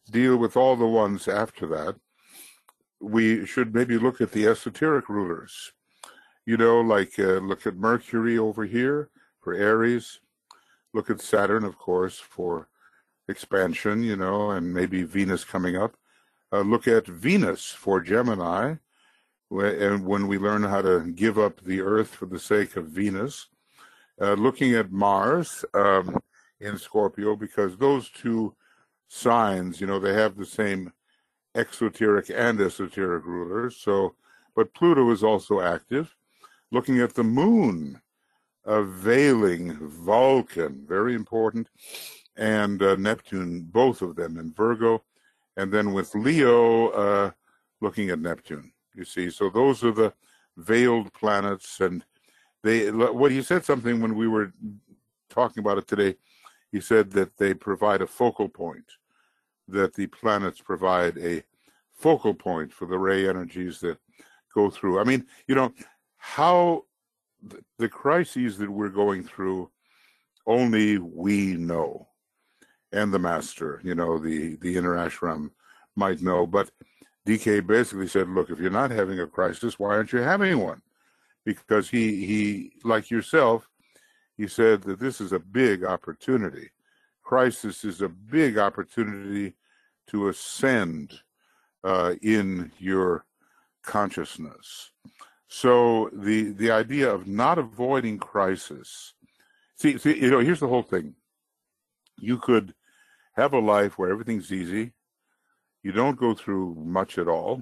deal with all the ones after that, we should maybe look at the esoteric rulers. Like look at Mercury over here for Aries. Look at Saturn, of course, for expansion, and maybe Venus coming up. Look at Venus for Gemini, and when we learn how to give up the Earth for the sake of Venus. Looking at Mars in Scorpio, because those two signs, they have the same exoteric and esoteric rulers. So, but Pluto is also active. Looking at the moon, veiling Vulcan, very important, and Neptune, both of them in Virgo, and then with Leo, looking at Neptune. You see, so those are the veiled planets, and what he said something when we were talking about it today. He said that they provide a focal point, that the planets provide a focal point for the ray energies that go through. I mean, how the crises that we're going through, only we know, and the master, the inner ashram might know. But DK basically said, look, if you're not having a crisis, why aren't you having one? Because he like yourself, he said that this is a big opportunity. Crisis is a big opportunity to ascend in your consciousness. So the idea of not avoiding crisis. See, here's the whole thing. You could have a life where everything's easy. You don't go through much at all.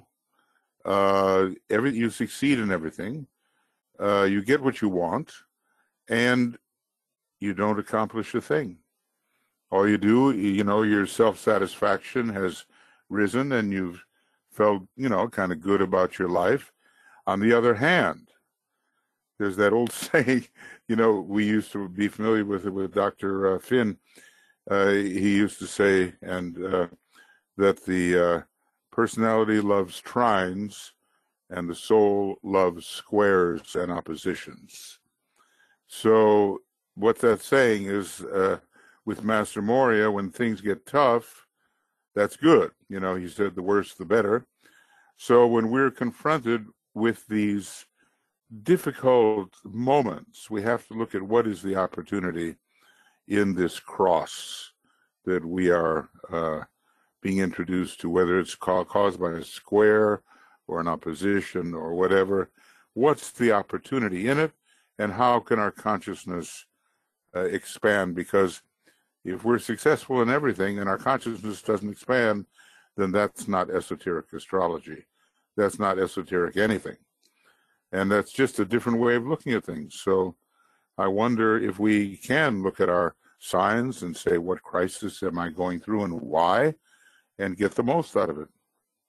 You succeed in everything. You get what you want, and you don't accomplish a thing. All you do, your self-satisfaction has risen, and you've felt, kind of good about your life. On the other hand, there's that old saying, we used to be familiar with it with Dr. Finn. He used to say, and that the personality loves trines, and the soul loves squares and oppositions. So what that's saying is, with Master Moria, when things get tough, that's good. He said the worse, the better. So when we're confronted with these difficult moments, we have to look at what is the opportunity in this cross that we are being introduced to, whether it's caused by a square or an opposition or whatever. What's the opportunity in it, and how can our consciousness expand? Because if we're successful in everything and our consciousness doesn't expand, then that's not esoteric astrology. That's not esoteric anything. And that's just a different way of looking at things. So I wonder if we can look at our signs and say, what crisis am I going through and why, and get the most out of it.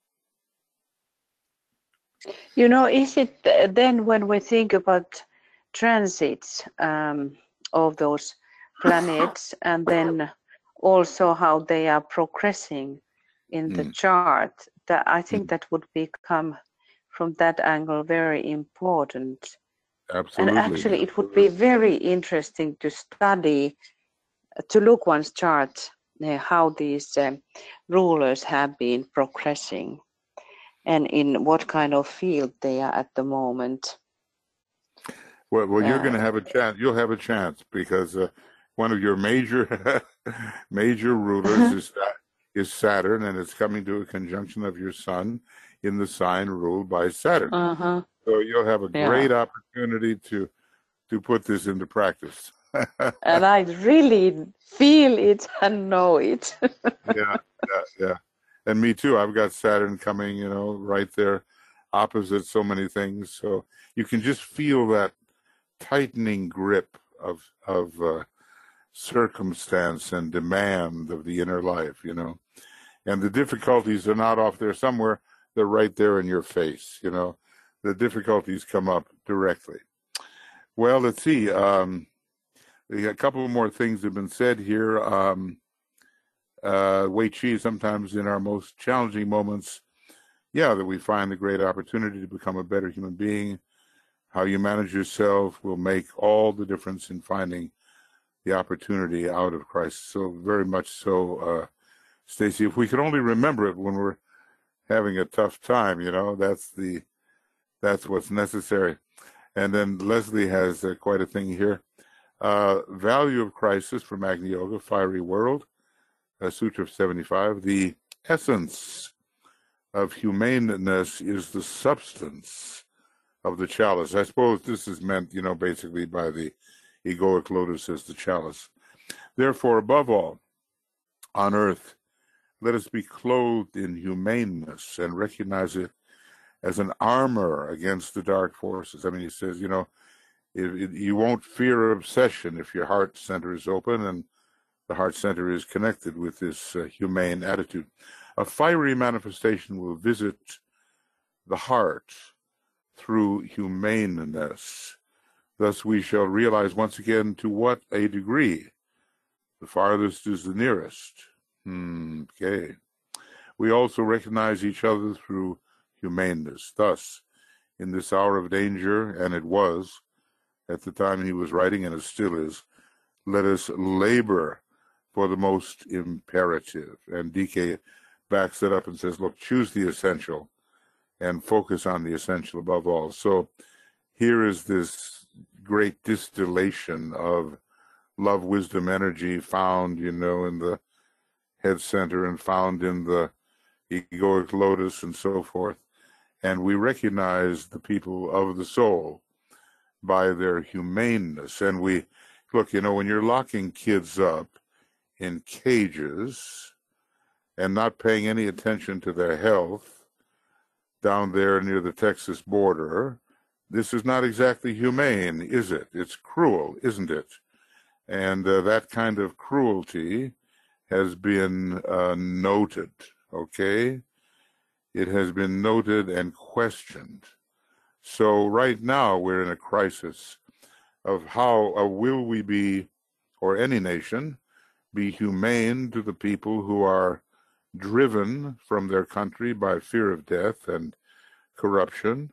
Is it then, when we think about transits of those planets, and then also how they are progressing in the chart, that I think that would become, from that angle, very important. Absolutely. And actually, it would be very interesting to study, to look one's chart, how these rulers have been progressing, and in what kind of field they are at the moment. Well, you're going to have a chance. You'll have a chance, because one of your major rulers is Saturn, and it's coming to a conjunction of your sun in the sign ruled by Saturn. So you'll have a great opportunity to put this into practice. And I really feel it and know it. Yeah. And me too. I've got Saturn coming, right there, opposite so many things. So you can just feel that tightening grip of circumstance and demand of the inner life, And the difficulties are not off there somewhere. They're right there in your face, The difficulties come up directly. Well, let's see. A couple more things have been said here. Wei Chi, sometimes in our most challenging moments, that we find the great opportunity to become a better human being. How you manage yourself will make all the difference in finding the opportunity out of Christ. So very much so Stacy, if we could only remember it when we're having a tough time, that's what's necessary. And then Leslie has quite a thing here. Value of crisis from Agni Yoga, Fiery World, Sutra 75. The essence of humaneness is the substance of the chalice. I suppose this is meant, basically by the egoic lotus as the chalice. Therefore, above all, on earth, let us be clothed in humaneness and recognize it as an armor against the dark forces. I mean, he says, you won't fear obsession if your heart center is open and the heart center is connected with this humane attitude. A fiery manifestation will visit the heart through humaneness. Thus we shall realize once again to what a degree the farthest is the nearest. Okay. We also recognize each other through humaneness. Thus, in this hour of danger, and it was at the time he was writing, and it still is, let us labor for the most imperative. And DK backs it up and says, look, choose the essential and focus on the essential above all. So here is this great distillation of love, wisdom, energy found, in the head center and found in the egoic lotus and so forth. And we recognize the people of the soul by their humaneness. And we, look, when you're locking kids up in cages and not paying any attention to their health down there near the Texas border, this is not exactly humane, is it? It's cruel, isn't it? And that kind of cruelty has been noted, okay? It has been noted and questioned. So right now we're in a crisis of how will we be, or any nation, be humane to the people who are driven from their country by fear of death and corruption?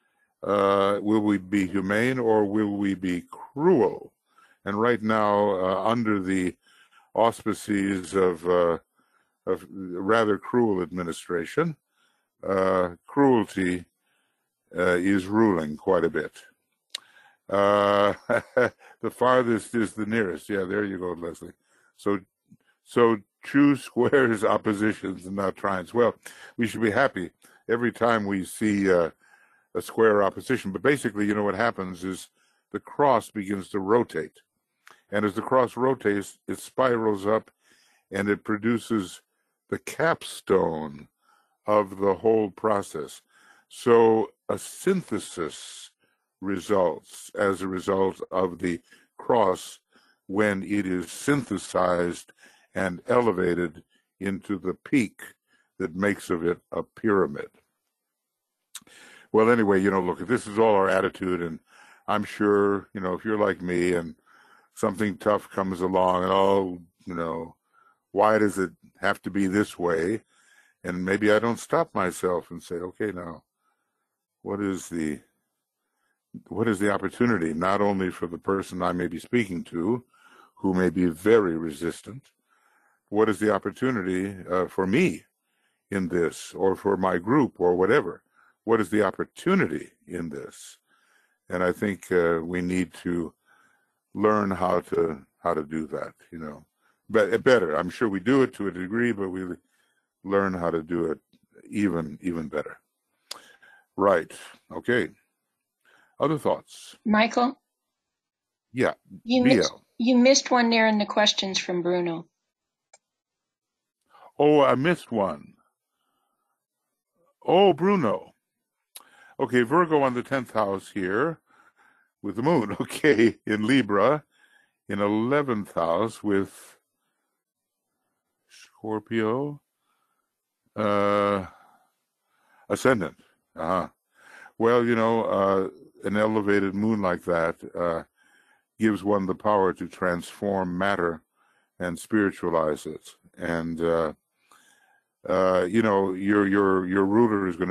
Will we be humane or will we be cruel? And right now, under the auspices of rather cruel administration, cruelty is ruling quite a bit. The farthest is the nearest. Yeah, there you go, Leslie. So choose squares, oppositions, and not triumphs. Well, we should be happy every time we see a square opposition. But basically, what happens is the cross begins to rotate. And as the cross rotates, it spirals up and it produces the capstone of the whole process. So a synthesis results as a result of the cross when it is synthesized and elevated into the peak that makes of it a pyramid. Well, anyway, look, this is all our attitude, and I'm sure, if you're like me and something tough comes along and, why does it have to be this way? And maybe I don't stop myself and say, okay, now, what is the opportunity, not only for the person I may be speaking to, who may be very resistant, what is the opportunity for me in this, or for my group, or whatever? What is the opportunity in this? And I think we need to learn how to do that, But better. I'm sure we do it to a degree, but we learn how to do it even better. Right. Okay. Other thoughts? Michael? Yeah. You missed one there in the questions from Bruno. Oh, I missed one. Oh, Bruno. Okay, Virgo on the 10th house here with the moon. Okay, in Libra, in 11th house with Scorpio, ascendant. Well, an elevated moon like that gives one the power to transform matter and spiritualize it. And your ruler is going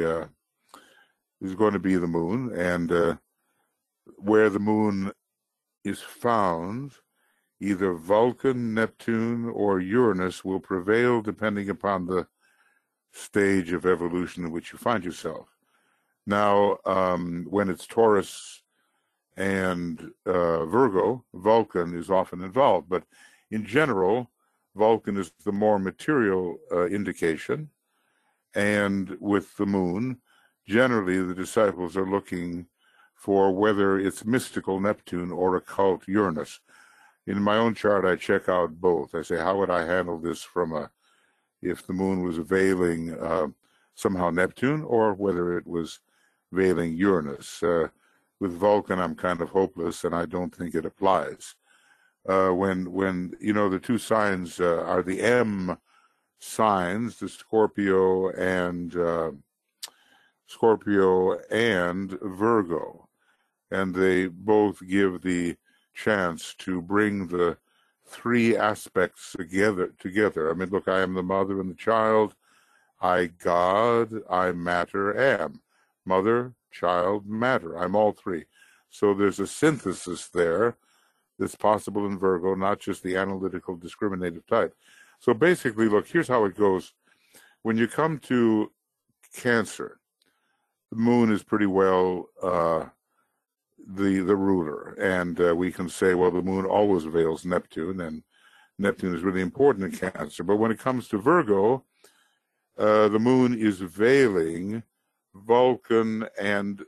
to be the moon, and where the moon is found either Vulcan, Neptune, or Uranus will prevail depending upon the stage of evolution in which you find yourself. Now, when it's Taurus and Virgo, Vulcan is often involved, but in general, Vulcan is the more material indication, and with the moon, generally the disciples are looking for whether it's mystical Neptune or occult Uranus. In my own chart, I check out both. I say, how would I handle this from if the moon was veiling somehow Neptune, or whether it was veiling Uranus. With Vulcan, I'm kind of hopeless, and I don't think it applies. When you know, the two signs are the M signs, the Scorpio and Virgo, and they both give the chance to bring the three aspects together. I mean, look, I am the mother and the child. I, God, I matter, am. Mother, child, matter. I'm all three. So there's a synthesis there that's possible in Virgo, not just the analytical discriminative type. So basically, look, here's how it goes. When you come to Cancer, the moon is pretty well the ruler, and we can say, well, the moon always veils Neptune, and Neptune is really important in Cancer. But when it comes to Virgo, the moon is veiling Vulcan and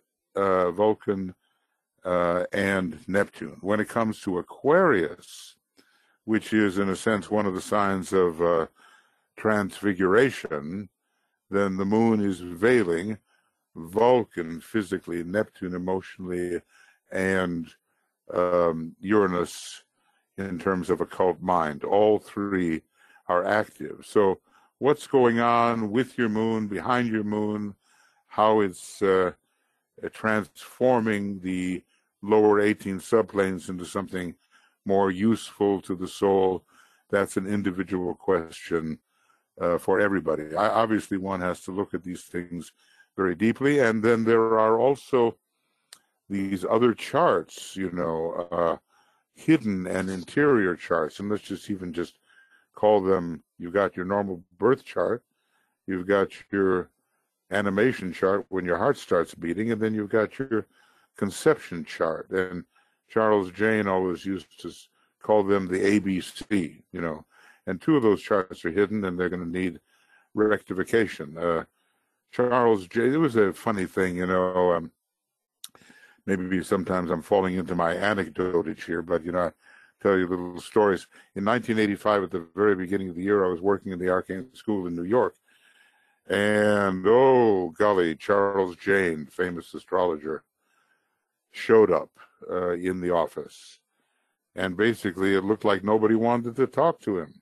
Neptune. When it comes to Aquarius, which is in a sense one of the signs of transfiguration, then the moon is veiling Vulcan physically, Neptune emotionally, and Uranus in terms of occult mind. All three are active. So what's going on with your moon, behind your moon, how it's transforming the lower 18 subplanes into something more useful to the soul, that's an individual question for everybody. Obviously, one has to look at these things very deeply, and then there are also these other charts, you know, hidden and interior charts, and let's just even just call them, you've got your normal birth chart, you've got your animation chart when your heart starts beating, and then you've got your conception chart. And Charles Jane always used to call them the ABC, you know, and two of those charts are hidden, and they're going to need rectification. Charles Jane, it was a funny thing, you know, maybe sometimes I'm falling into my anecdotage here, but, you know, I tell you little stories. In 1985, at the very beginning of the year, I was working in the Arcane School in New York, and oh golly, Charles Jane, famous astrologer, showed up in the office, and basically it looked like nobody wanted to talk to him.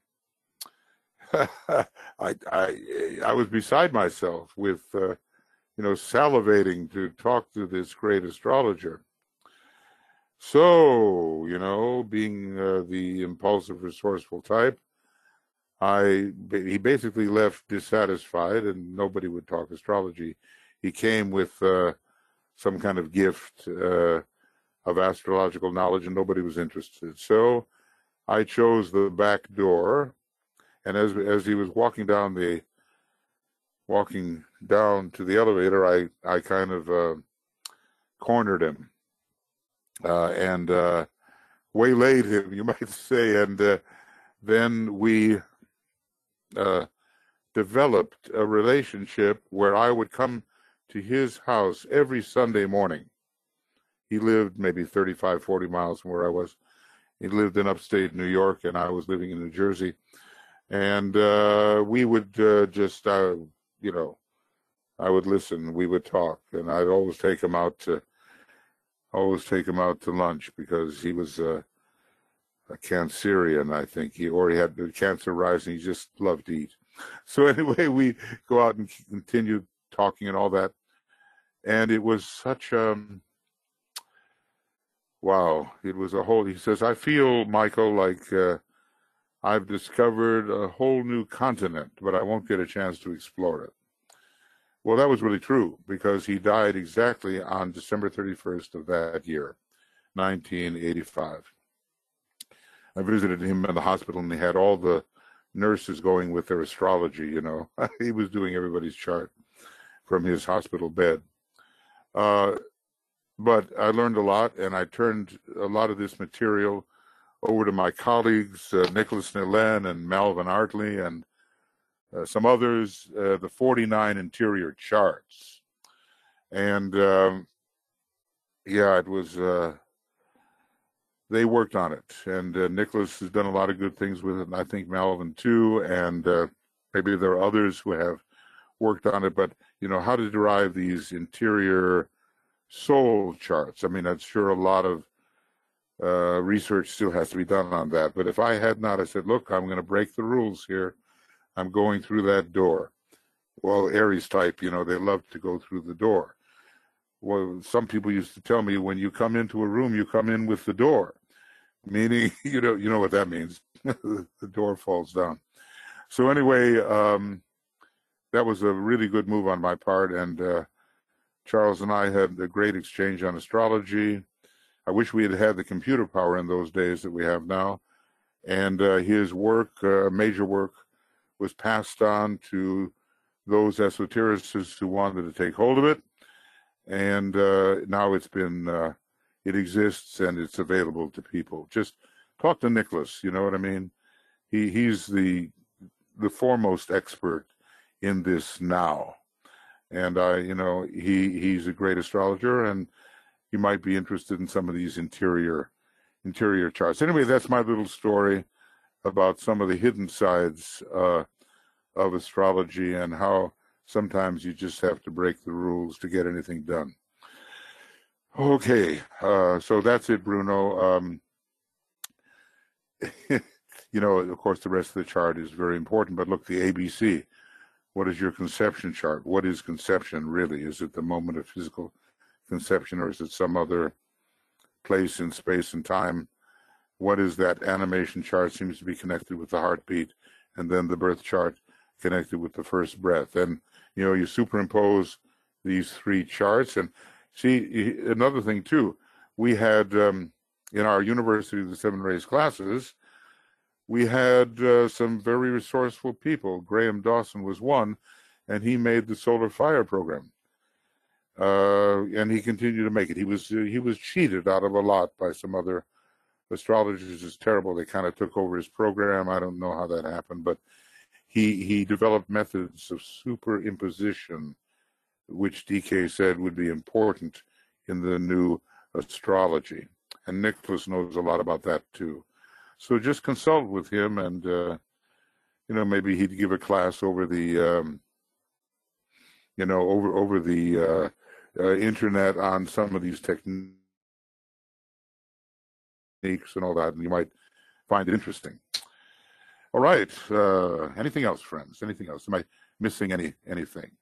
I was beside myself with you know, salivating to talk to this great astrologer. So, you know, being the impulsive, resourceful type, he basically left dissatisfied, and nobody would talk astrology. He came with some kind of gift of astrological knowledge, and nobody was interested. So I chose the back door, and as he was walking down to the elevator, I kind of cornered him and waylaid him, you might say, and then we developed a relationship where I would come to his house every Sunday morning. He lived maybe 35, 40 miles from where I was. He lived in upstate New York, and I was living in New Jersey. And we would just, you know, I would listen. We would talk, and I'd always take him out to lunch, because he was a Cancerian, I think. He had the Cancer rising. He just loved to eat. So anyway, we go out and continue talking and all that. And it was such wow, it was a whole, he says, I feel, Michael, like I've discovered a whole new continent, but I won't get a chance to explore it. Well, that was really true, because he died exactly on December 31st of that year, 1985. I visited him in the hospital, and he had all the nurses going with their astrology, you know. He was doing everybody's chart from his hospital bed. But I learned a lot, and I turned a lot of this material over to my colleagues, Nicholas Nelen and Malvin Artley, and some others, the 49 interior charts. And yeah, it was, they worked on it. And Nicholas has done a lot of good things with it, and I think Malvin too, and maybe there are others who have worked on it. But, you know, how to derive these interior soul charts. I mean, I'm sure a lot of research still has to be done on that. But if I had not, I said, look, I'm going to break the rules here. I'm going through that door. Well, Aries type, you know, they love to go through the door. Well, some people used to tell me, when you come into a room, you come in with the door, meaning, you know what that means. The door falls down. So anyway, that was a really good move on my part, and Charles and I had a great exchange on astrology. I wish we had had the computer power in those days that we have now. And his work, major work, was passed on to those esotericists who wanted to take hold of it. And now it's been, it exists and it's available to people. Just talk to Nicholas, you know what I mean? He's the foremost expert in this now. And you know, he's a great astrologer, and you might be interested in some of these interior charts. Anyway, that's my little story about some of the hidden sides of astrology and how sometimes you just have to break the rules to get anything done. Okay, so that's it, Bruno. You know, of course, the rest of the chart is very important, but look, the ABC. What is your conception chart? What is conception really? Is it the moment of physical conception, or is it some other place in space and time? What is that animation chart? Seems to be connected with the heartbeat, and then the birth chart connected with the first breath. And, you know, you superimpose these three charts. And see, another thing too, we had in our University of the Seven Rays classes, we had some very resourceful people. Graham Dawson was one, and he made the Solar Fire program. And he continued to make it. He was cheated out of a lot by some other astrologers. It's terrible. They kind of took over his program. I don't know how that happened, but he developed methods of superimposition, which DK said would be important in the new astrology. And Nicholas knows a lot about that too. So just consult with him, and you know, maybe he'd give a class over the you know, over the internet on some of these techniques and all that, and you might find it interesting. All right. Anything else, friends? Anything else? Am I missing anything?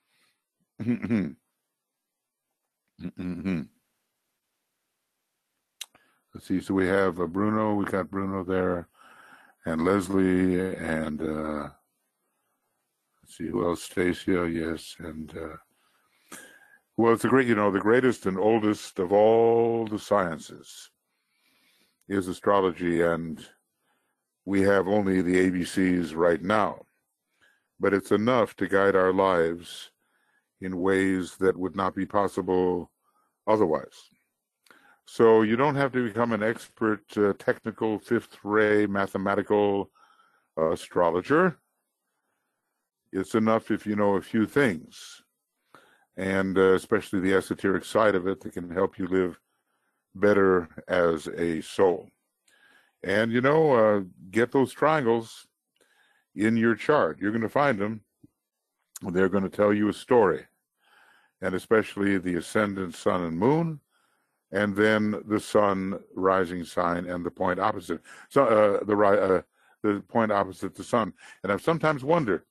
Let's see. So we have Bruno. We got Bruno there, and Leslie, and let's see who else. Stacia, yes, and well, it's a great. You know, the greatest and oldest of all the sciences is astrology, and we have only the ABCs right now, but it's enough to guide our lives in ways that would not be possible otherwise. So you don't have to become an expert, technical, fifth ray, mathematical astrologer. It's enough if you know a few things, and especially the esoteric side of it that can help you live better as a soul. And, you know, get those triangles in your chart. You're going to find them. They're going to tell you a story, and especially the ascendant, sun, and moon, and then the sun, rising sign, and the point opposite. So the point opposite the sun. And I've sometimes wondered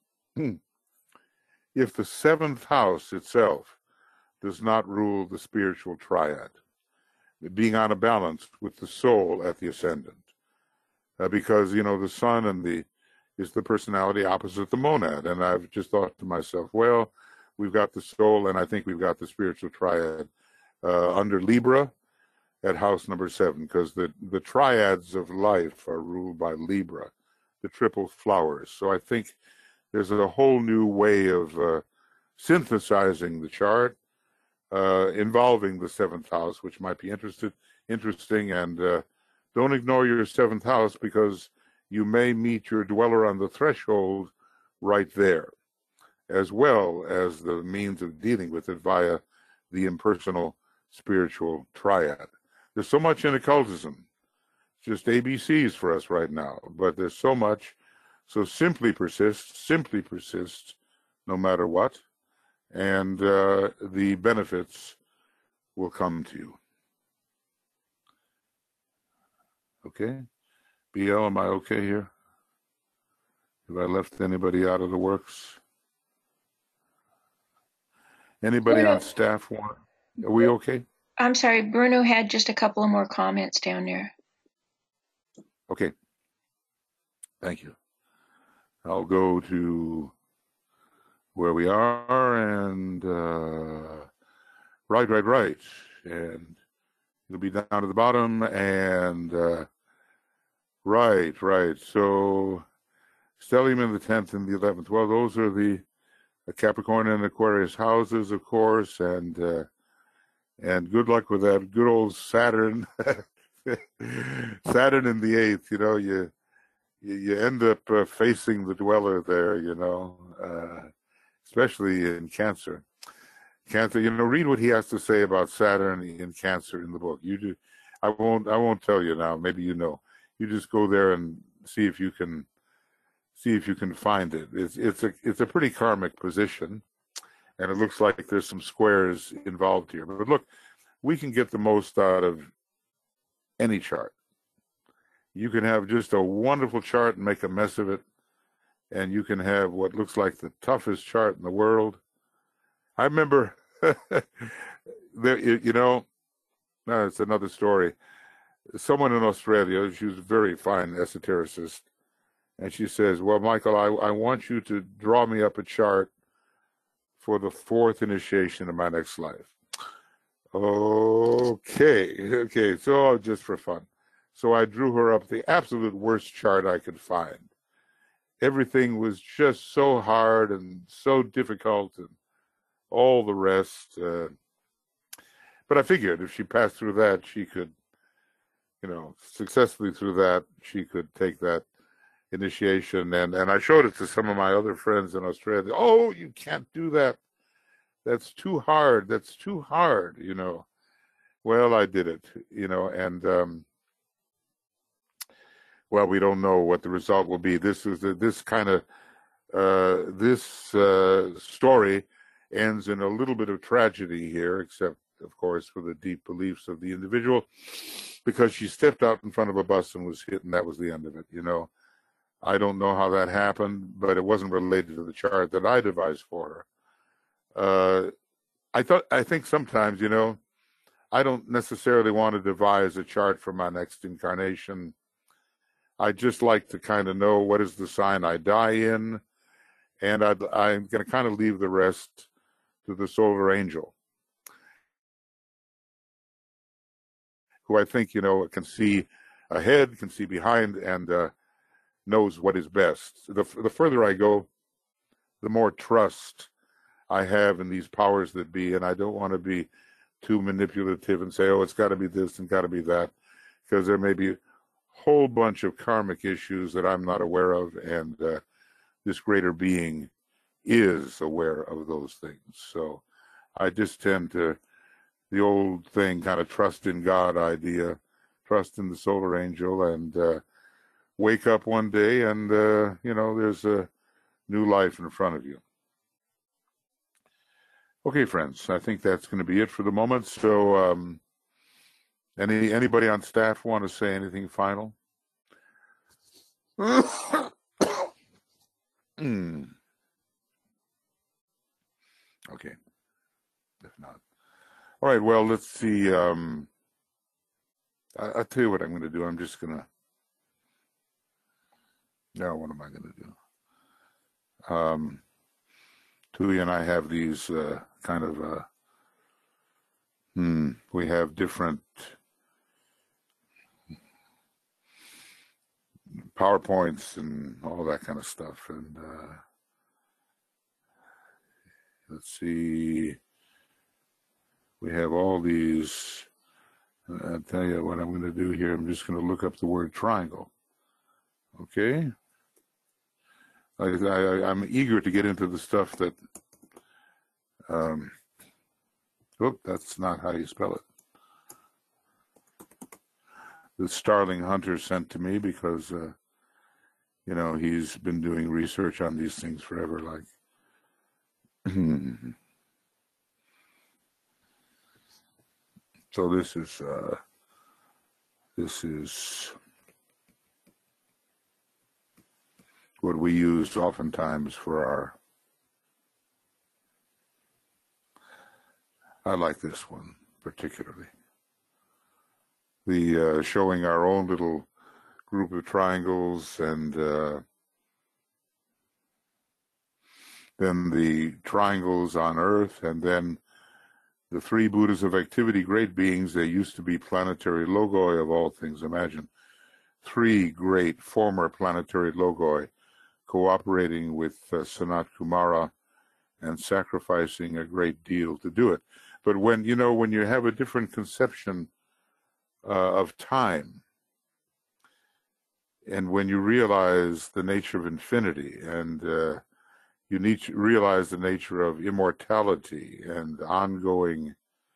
if the seventh house itself does not rule the spiritual triad, being on a balance with the soul at the ascendant. Because, you know, the sun is the personality opposite the monad. And I've just thought to myself, well, we've got the soul, and I think we've got the spiritual triad under Libra. at house number 7, because the triads of life are ruled by Libra, the triple flowers. So I think there's a whole new way of synthesizing the chart involving the 7th house, which might be interesting. And don't ignore your 7th house, because you may meet your dweller on the threshold right there, as well as the means of dealing with it via the impersonal spiritual triad. There's so much in occultism, just ABCs for us right now, but there's so much. So simply persist, no matter what, and the benefits will come to you. Okay? BL, am I okay here? Have I left anybody out of the works? Anybody on staff want? Are we okay? I'm sorry, Bruno had just a couple of more comments down there. Okay. Thank you. I'll go to where we are, and right. And it'll be down to the bottom, and right. So stellium in the 10th and the 11th. Well, those are the Capricorn and Aquarius houses, of course, and good luck with that. Good old Saturn. Saturn in the 8th, you know, you end up facing the dweller there, you know, especially in Cancer. Cancer, you know, read what he has to say about Saturn in Cancer in the book. You do. I won't tell you now. Maybe you know. You just go there and see if you can find it. It's a pretty karmic position, and it looks like there's some squares involved here. But look, we can get the most out of any chart. You can have just a wonderful chart and make a mess of it, and you can have what looks like the toughest chart in the world. I remember, you know, it's another story. Someone in Australia, she was a very fine esotericist, and she says, well, Michael, I want you to draw me up a chart for the 4th initiation of my next life. Okay, so just for fun. So I drew her up the absolute worst chart I could find. Everything was just so hard and so difficult and all the rest. But I figured if she passed through that, she could, you know, successfully through that, she could take that initiation. And I showed it to some of my other friends in Australia. Oh, you can't do that. That's too hard. That's too hard, you know. Well, I did it, you know, and well, we don't know what the result will be. This story ends in a little bit of tragedy here, except, of course, for the deep beliefs of the individual, because she stepped out in front of a bus and was hit, and that was the end of it, you know. I don't know how that happened, but it wasn't related to the chart that I devised for her. I think sometimes, you know, I don't necessarily want to devise a chart for my next incarnation. I just like to kind of know what is the sign I die in, and I'm going to kind of leave the rest to the solar angel, who I think, you know, can see ahead, can see behind, and knows what is best. The further I go, the more trust I have in these powers that be, and I don't want to be too manipulative and say, oh, it's got to be this and got to be that, because there may be a whole bunch of karmic issues that I'm not aware of, and this greater being is aware of those things. So I just tend to, the old thing, kind of trust in God idea, trust in the solar angel, and wake up one day and, you know, there's a new life in front of you. Okay, friends, I think that's going to be it for the moment. So anybody on staff want to say anything final? Okay, if not. All right, well, let's see. I'll tell you what I'm going to do. I'm just going to, now what am I going to do? Tui and I have these kind of, we have different PowerPoints and all that kind of stuff. And let's see, we have all these. I'll tell you what I'm going to do here. I'm just going to look up the word triangle. Okay? I'm eager to get into the stuff that, that's not how you spell it. The Starling Hunter sent to me because, you know, he's been doing research on these things forever, like. So this is what we use oftentimes for our. I like this one particularly. The showing our own little group of triangles, and then the triangles on Earth, and then the three Buddhas of activity, great beings. They used to be planetary logoi of all things. Imagine three great former planetary logoi cooperating with Sanat Kumara and sacrificing a great deal to do it. But when you have a different conception of time, and when you realize the nature of infinity, and you need to realize the nature of immortality and ongoing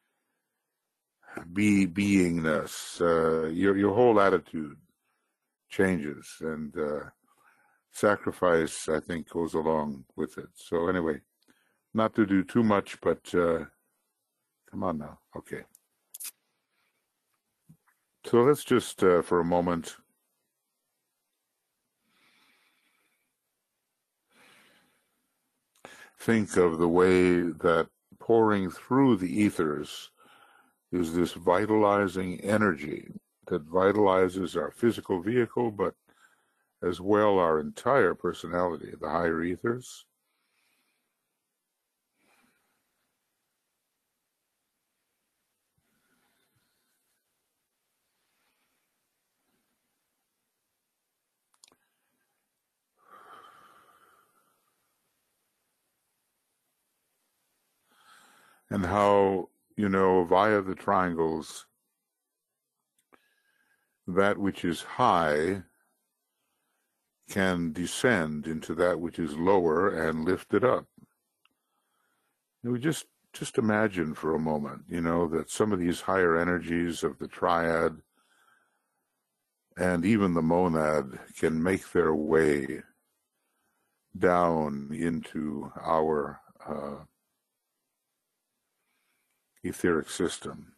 beingness, your whole attitude changes, and sacrifice, I think, goes along with it. So anyway, not to do too much, but come on now. Okay. So let's just, for a moment, think of the way that pouring through the ethers is this vitalizing energy that vitalizes our physical vehicle, but as well our entire personality, the higher ethers. And how, via the triangles, that which is high can descend into that which is lower and lift it up. And we just imagine for a moment, that some of these higher energies of the triad and even the monad can make their way down into our etheric system.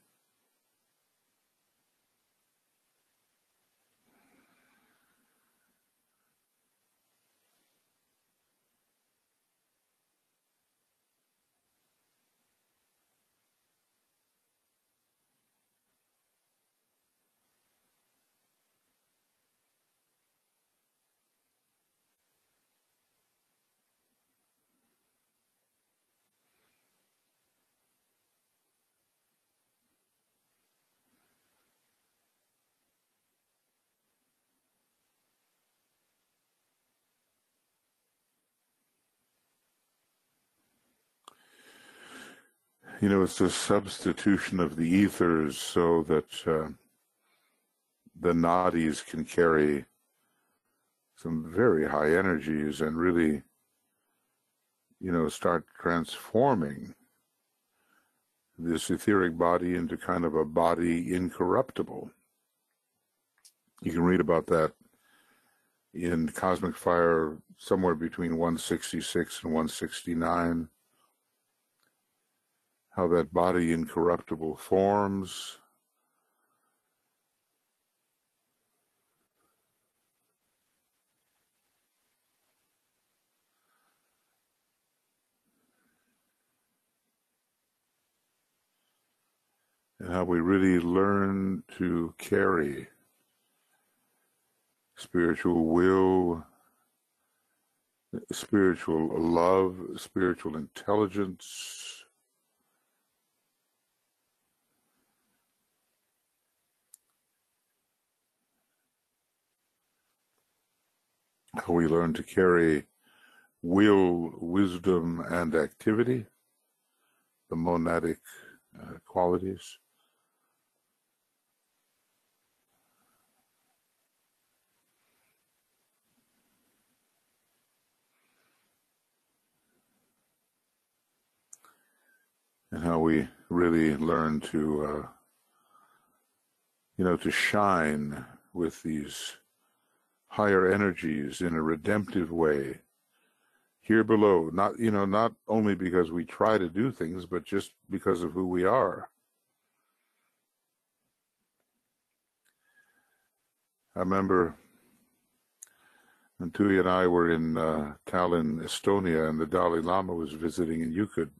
It's a substitution of the ethers so that the nadis can carry some very high energies and really, start transforming this etheric body into kind of a body incorruptible. You can read about that in Cosmic Fire somewhere between 166 and 169. How that body incorruptible forms. And how we really learn to carry spiritual will, spiritual love, spiritual intelligence, how we learn to carry will, wisdom, and activity, the monadic qualities. And how we really learn to, to shine with these higher energies in a redemptive way here below. Not only because we try to do things, but just because of who we are. I remember when Tui and I were in Tallinn, Estonia, and the Dalai Lama was visiting in Euclid.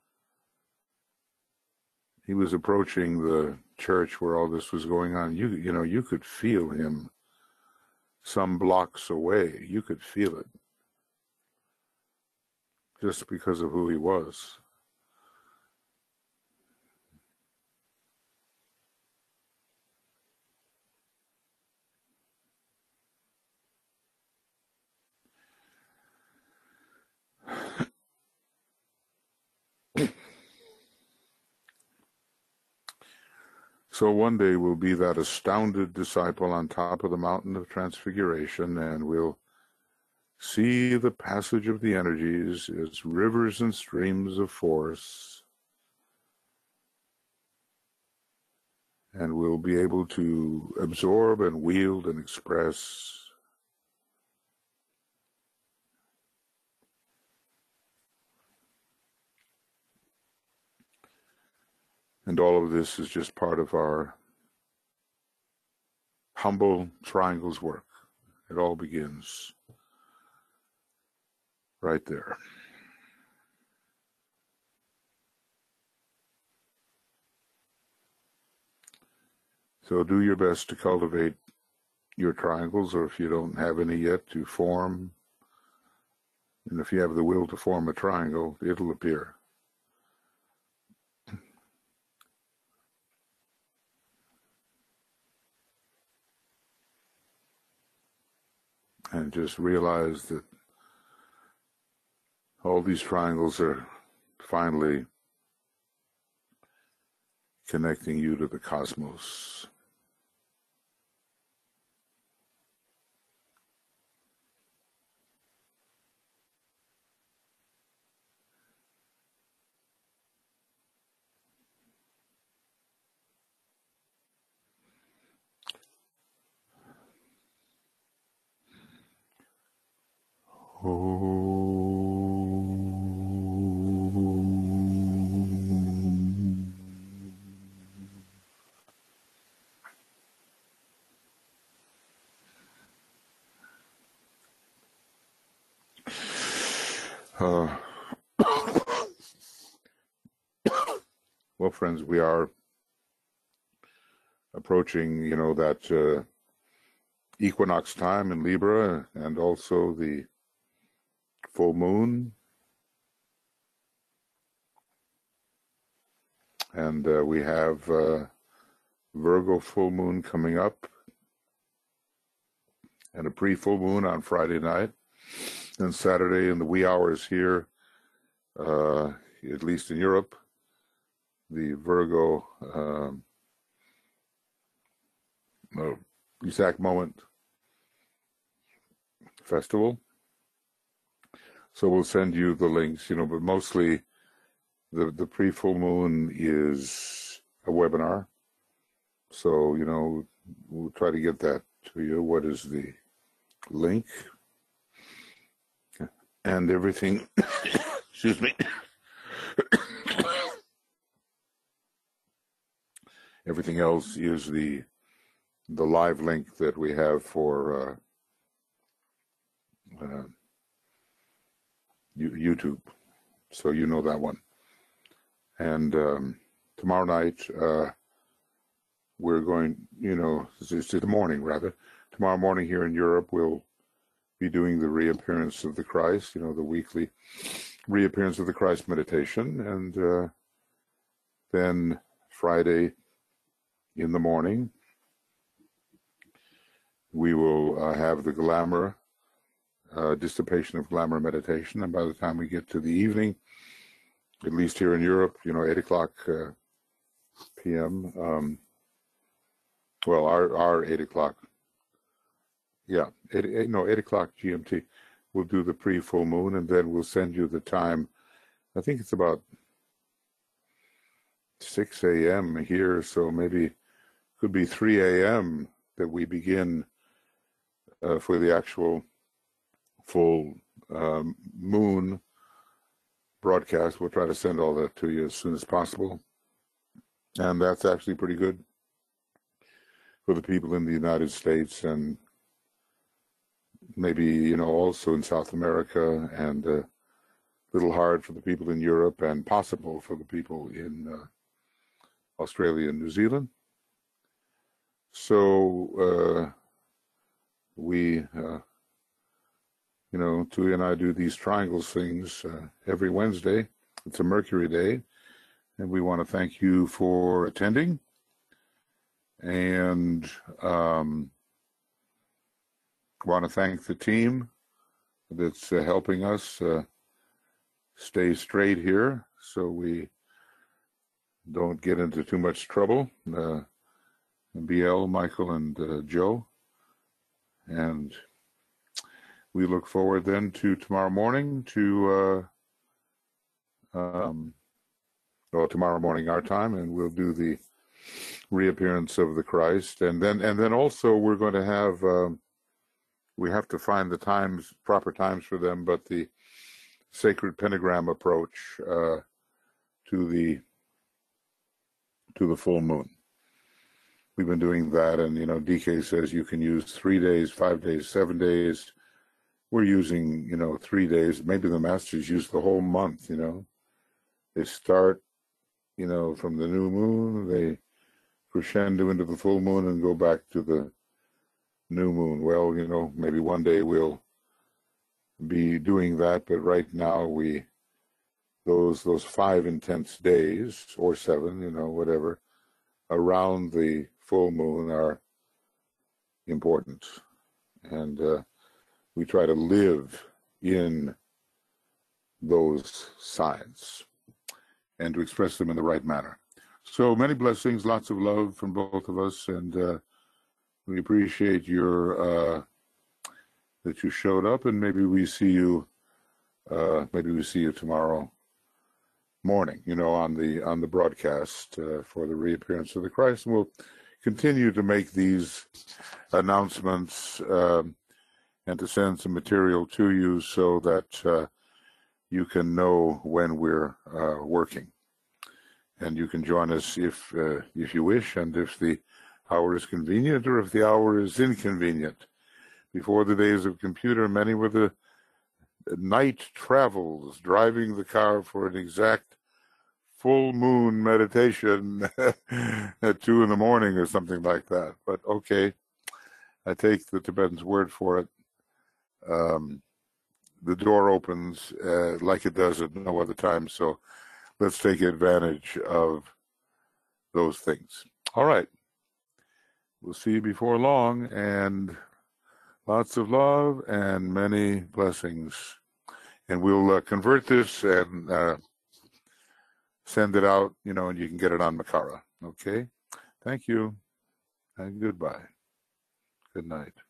He was approaching the church where all this was going on. You could feel him some blocks away. You could feel it just because of who he was. So one day we'll be that astounded disciple on top of the mountain of transfiguration, and we'll see the passage of the energies as rivers and streams of force, and we'll be able to absorb and wield and express and all of this is just part of our humble triangles work. It all begins right there. So do your best to cultivate your triangles, or if you don't have any yet, to form. And if you have the will to form a triangle, it'll appear. And just realize that all these triangles are finally connecting you to the cosmos. Well, friends, we are approaching, that equinox time in Libra, and also the full moon. And we have Virgo full moon coming up, and a pre-full moon on Friday night, and Saturday in the wee hours here, at least in Europe, the Virgo exact moment festival. So we'll send you the links, but mostly the pre-full moon is a webinar. So, we'll try to get that to you. What is the link? And everything, excuse me. Everything else is the live link that we have for YouTube. So you know that one. And tomorrow night, we're going, it's the morning rather. Tomorrow morning here in Europe, we'll be doing the reappearance of the Christ, the weekly reappearance of the Christ meditation. And then Friday in the morning, we will have the glamour Dissipation of Glamour meditation. And by the time we get to the evening, at least here in Europe, 8 o'clock p.m. Well, our 8 o'clock. Yeah, 8 o'clock GMT. We'll do the pre-full moon, and then we'll send you the time. I think it's about 6 a.m. here, so maybe could be 3 a.m. that we begin for the actual full moon broadcast. We'll try to send all that to you as soon as possible. And that's actually pretty good for the people in the United States, and maybe, also in South America, and a little hard for the people in Europe, and possible for the people in Australia and New Zealand. So we, Tui and I do these triangles things every Wednesday. It's a Mercury day, and we want to thank you for attending. And want to thank the team that's helping us stay straight here so we don't get into too much trouble. BL, Michael, and Joe. And we look forward then to tomorrow morning tomorrow morning our time, and we'll do the reappearance of the Christ. And then also we're going to have we have to find the proper times for them, but the sacred pentagram approach to the full moon. We've been doing that, and DK says you can use 3 days, 5 days, 7 days. We're using 3 days. Maybe the masters use the whole month. They start from the new moon, they crescendo into the full moon and go back to the new moon. Well, maybe one day we'll be doing that, but right now those 5 intense days, or 7, whatever, around the full moon are important, and we try to live in those signs and to express them in the right manner. So many blessings, lots of love from both of us, and we appreciate your that you showed up, and maybe we see you tomorrow morning, on the broadcast for the reappearance of the Christ. And we'll continue to make these announcements and to send some material to you so that you can know when we're working, and you can join us if you wish, and if the hour is convenient or if the hour is inconvenient. Before the days of computer, many were the night travels, driving the car for an exact full moon meditation at 2 in the morning or something like that. But okay, I take the Tibetan's word for it. The door opens like it does at no other time, so let's take advantage of those things. All right. We'll see you before long, and lots of love and many blessings. And we'll convert this and send it out, and you can get it on Makara. Okay? Thank you, and goodbye. Good night.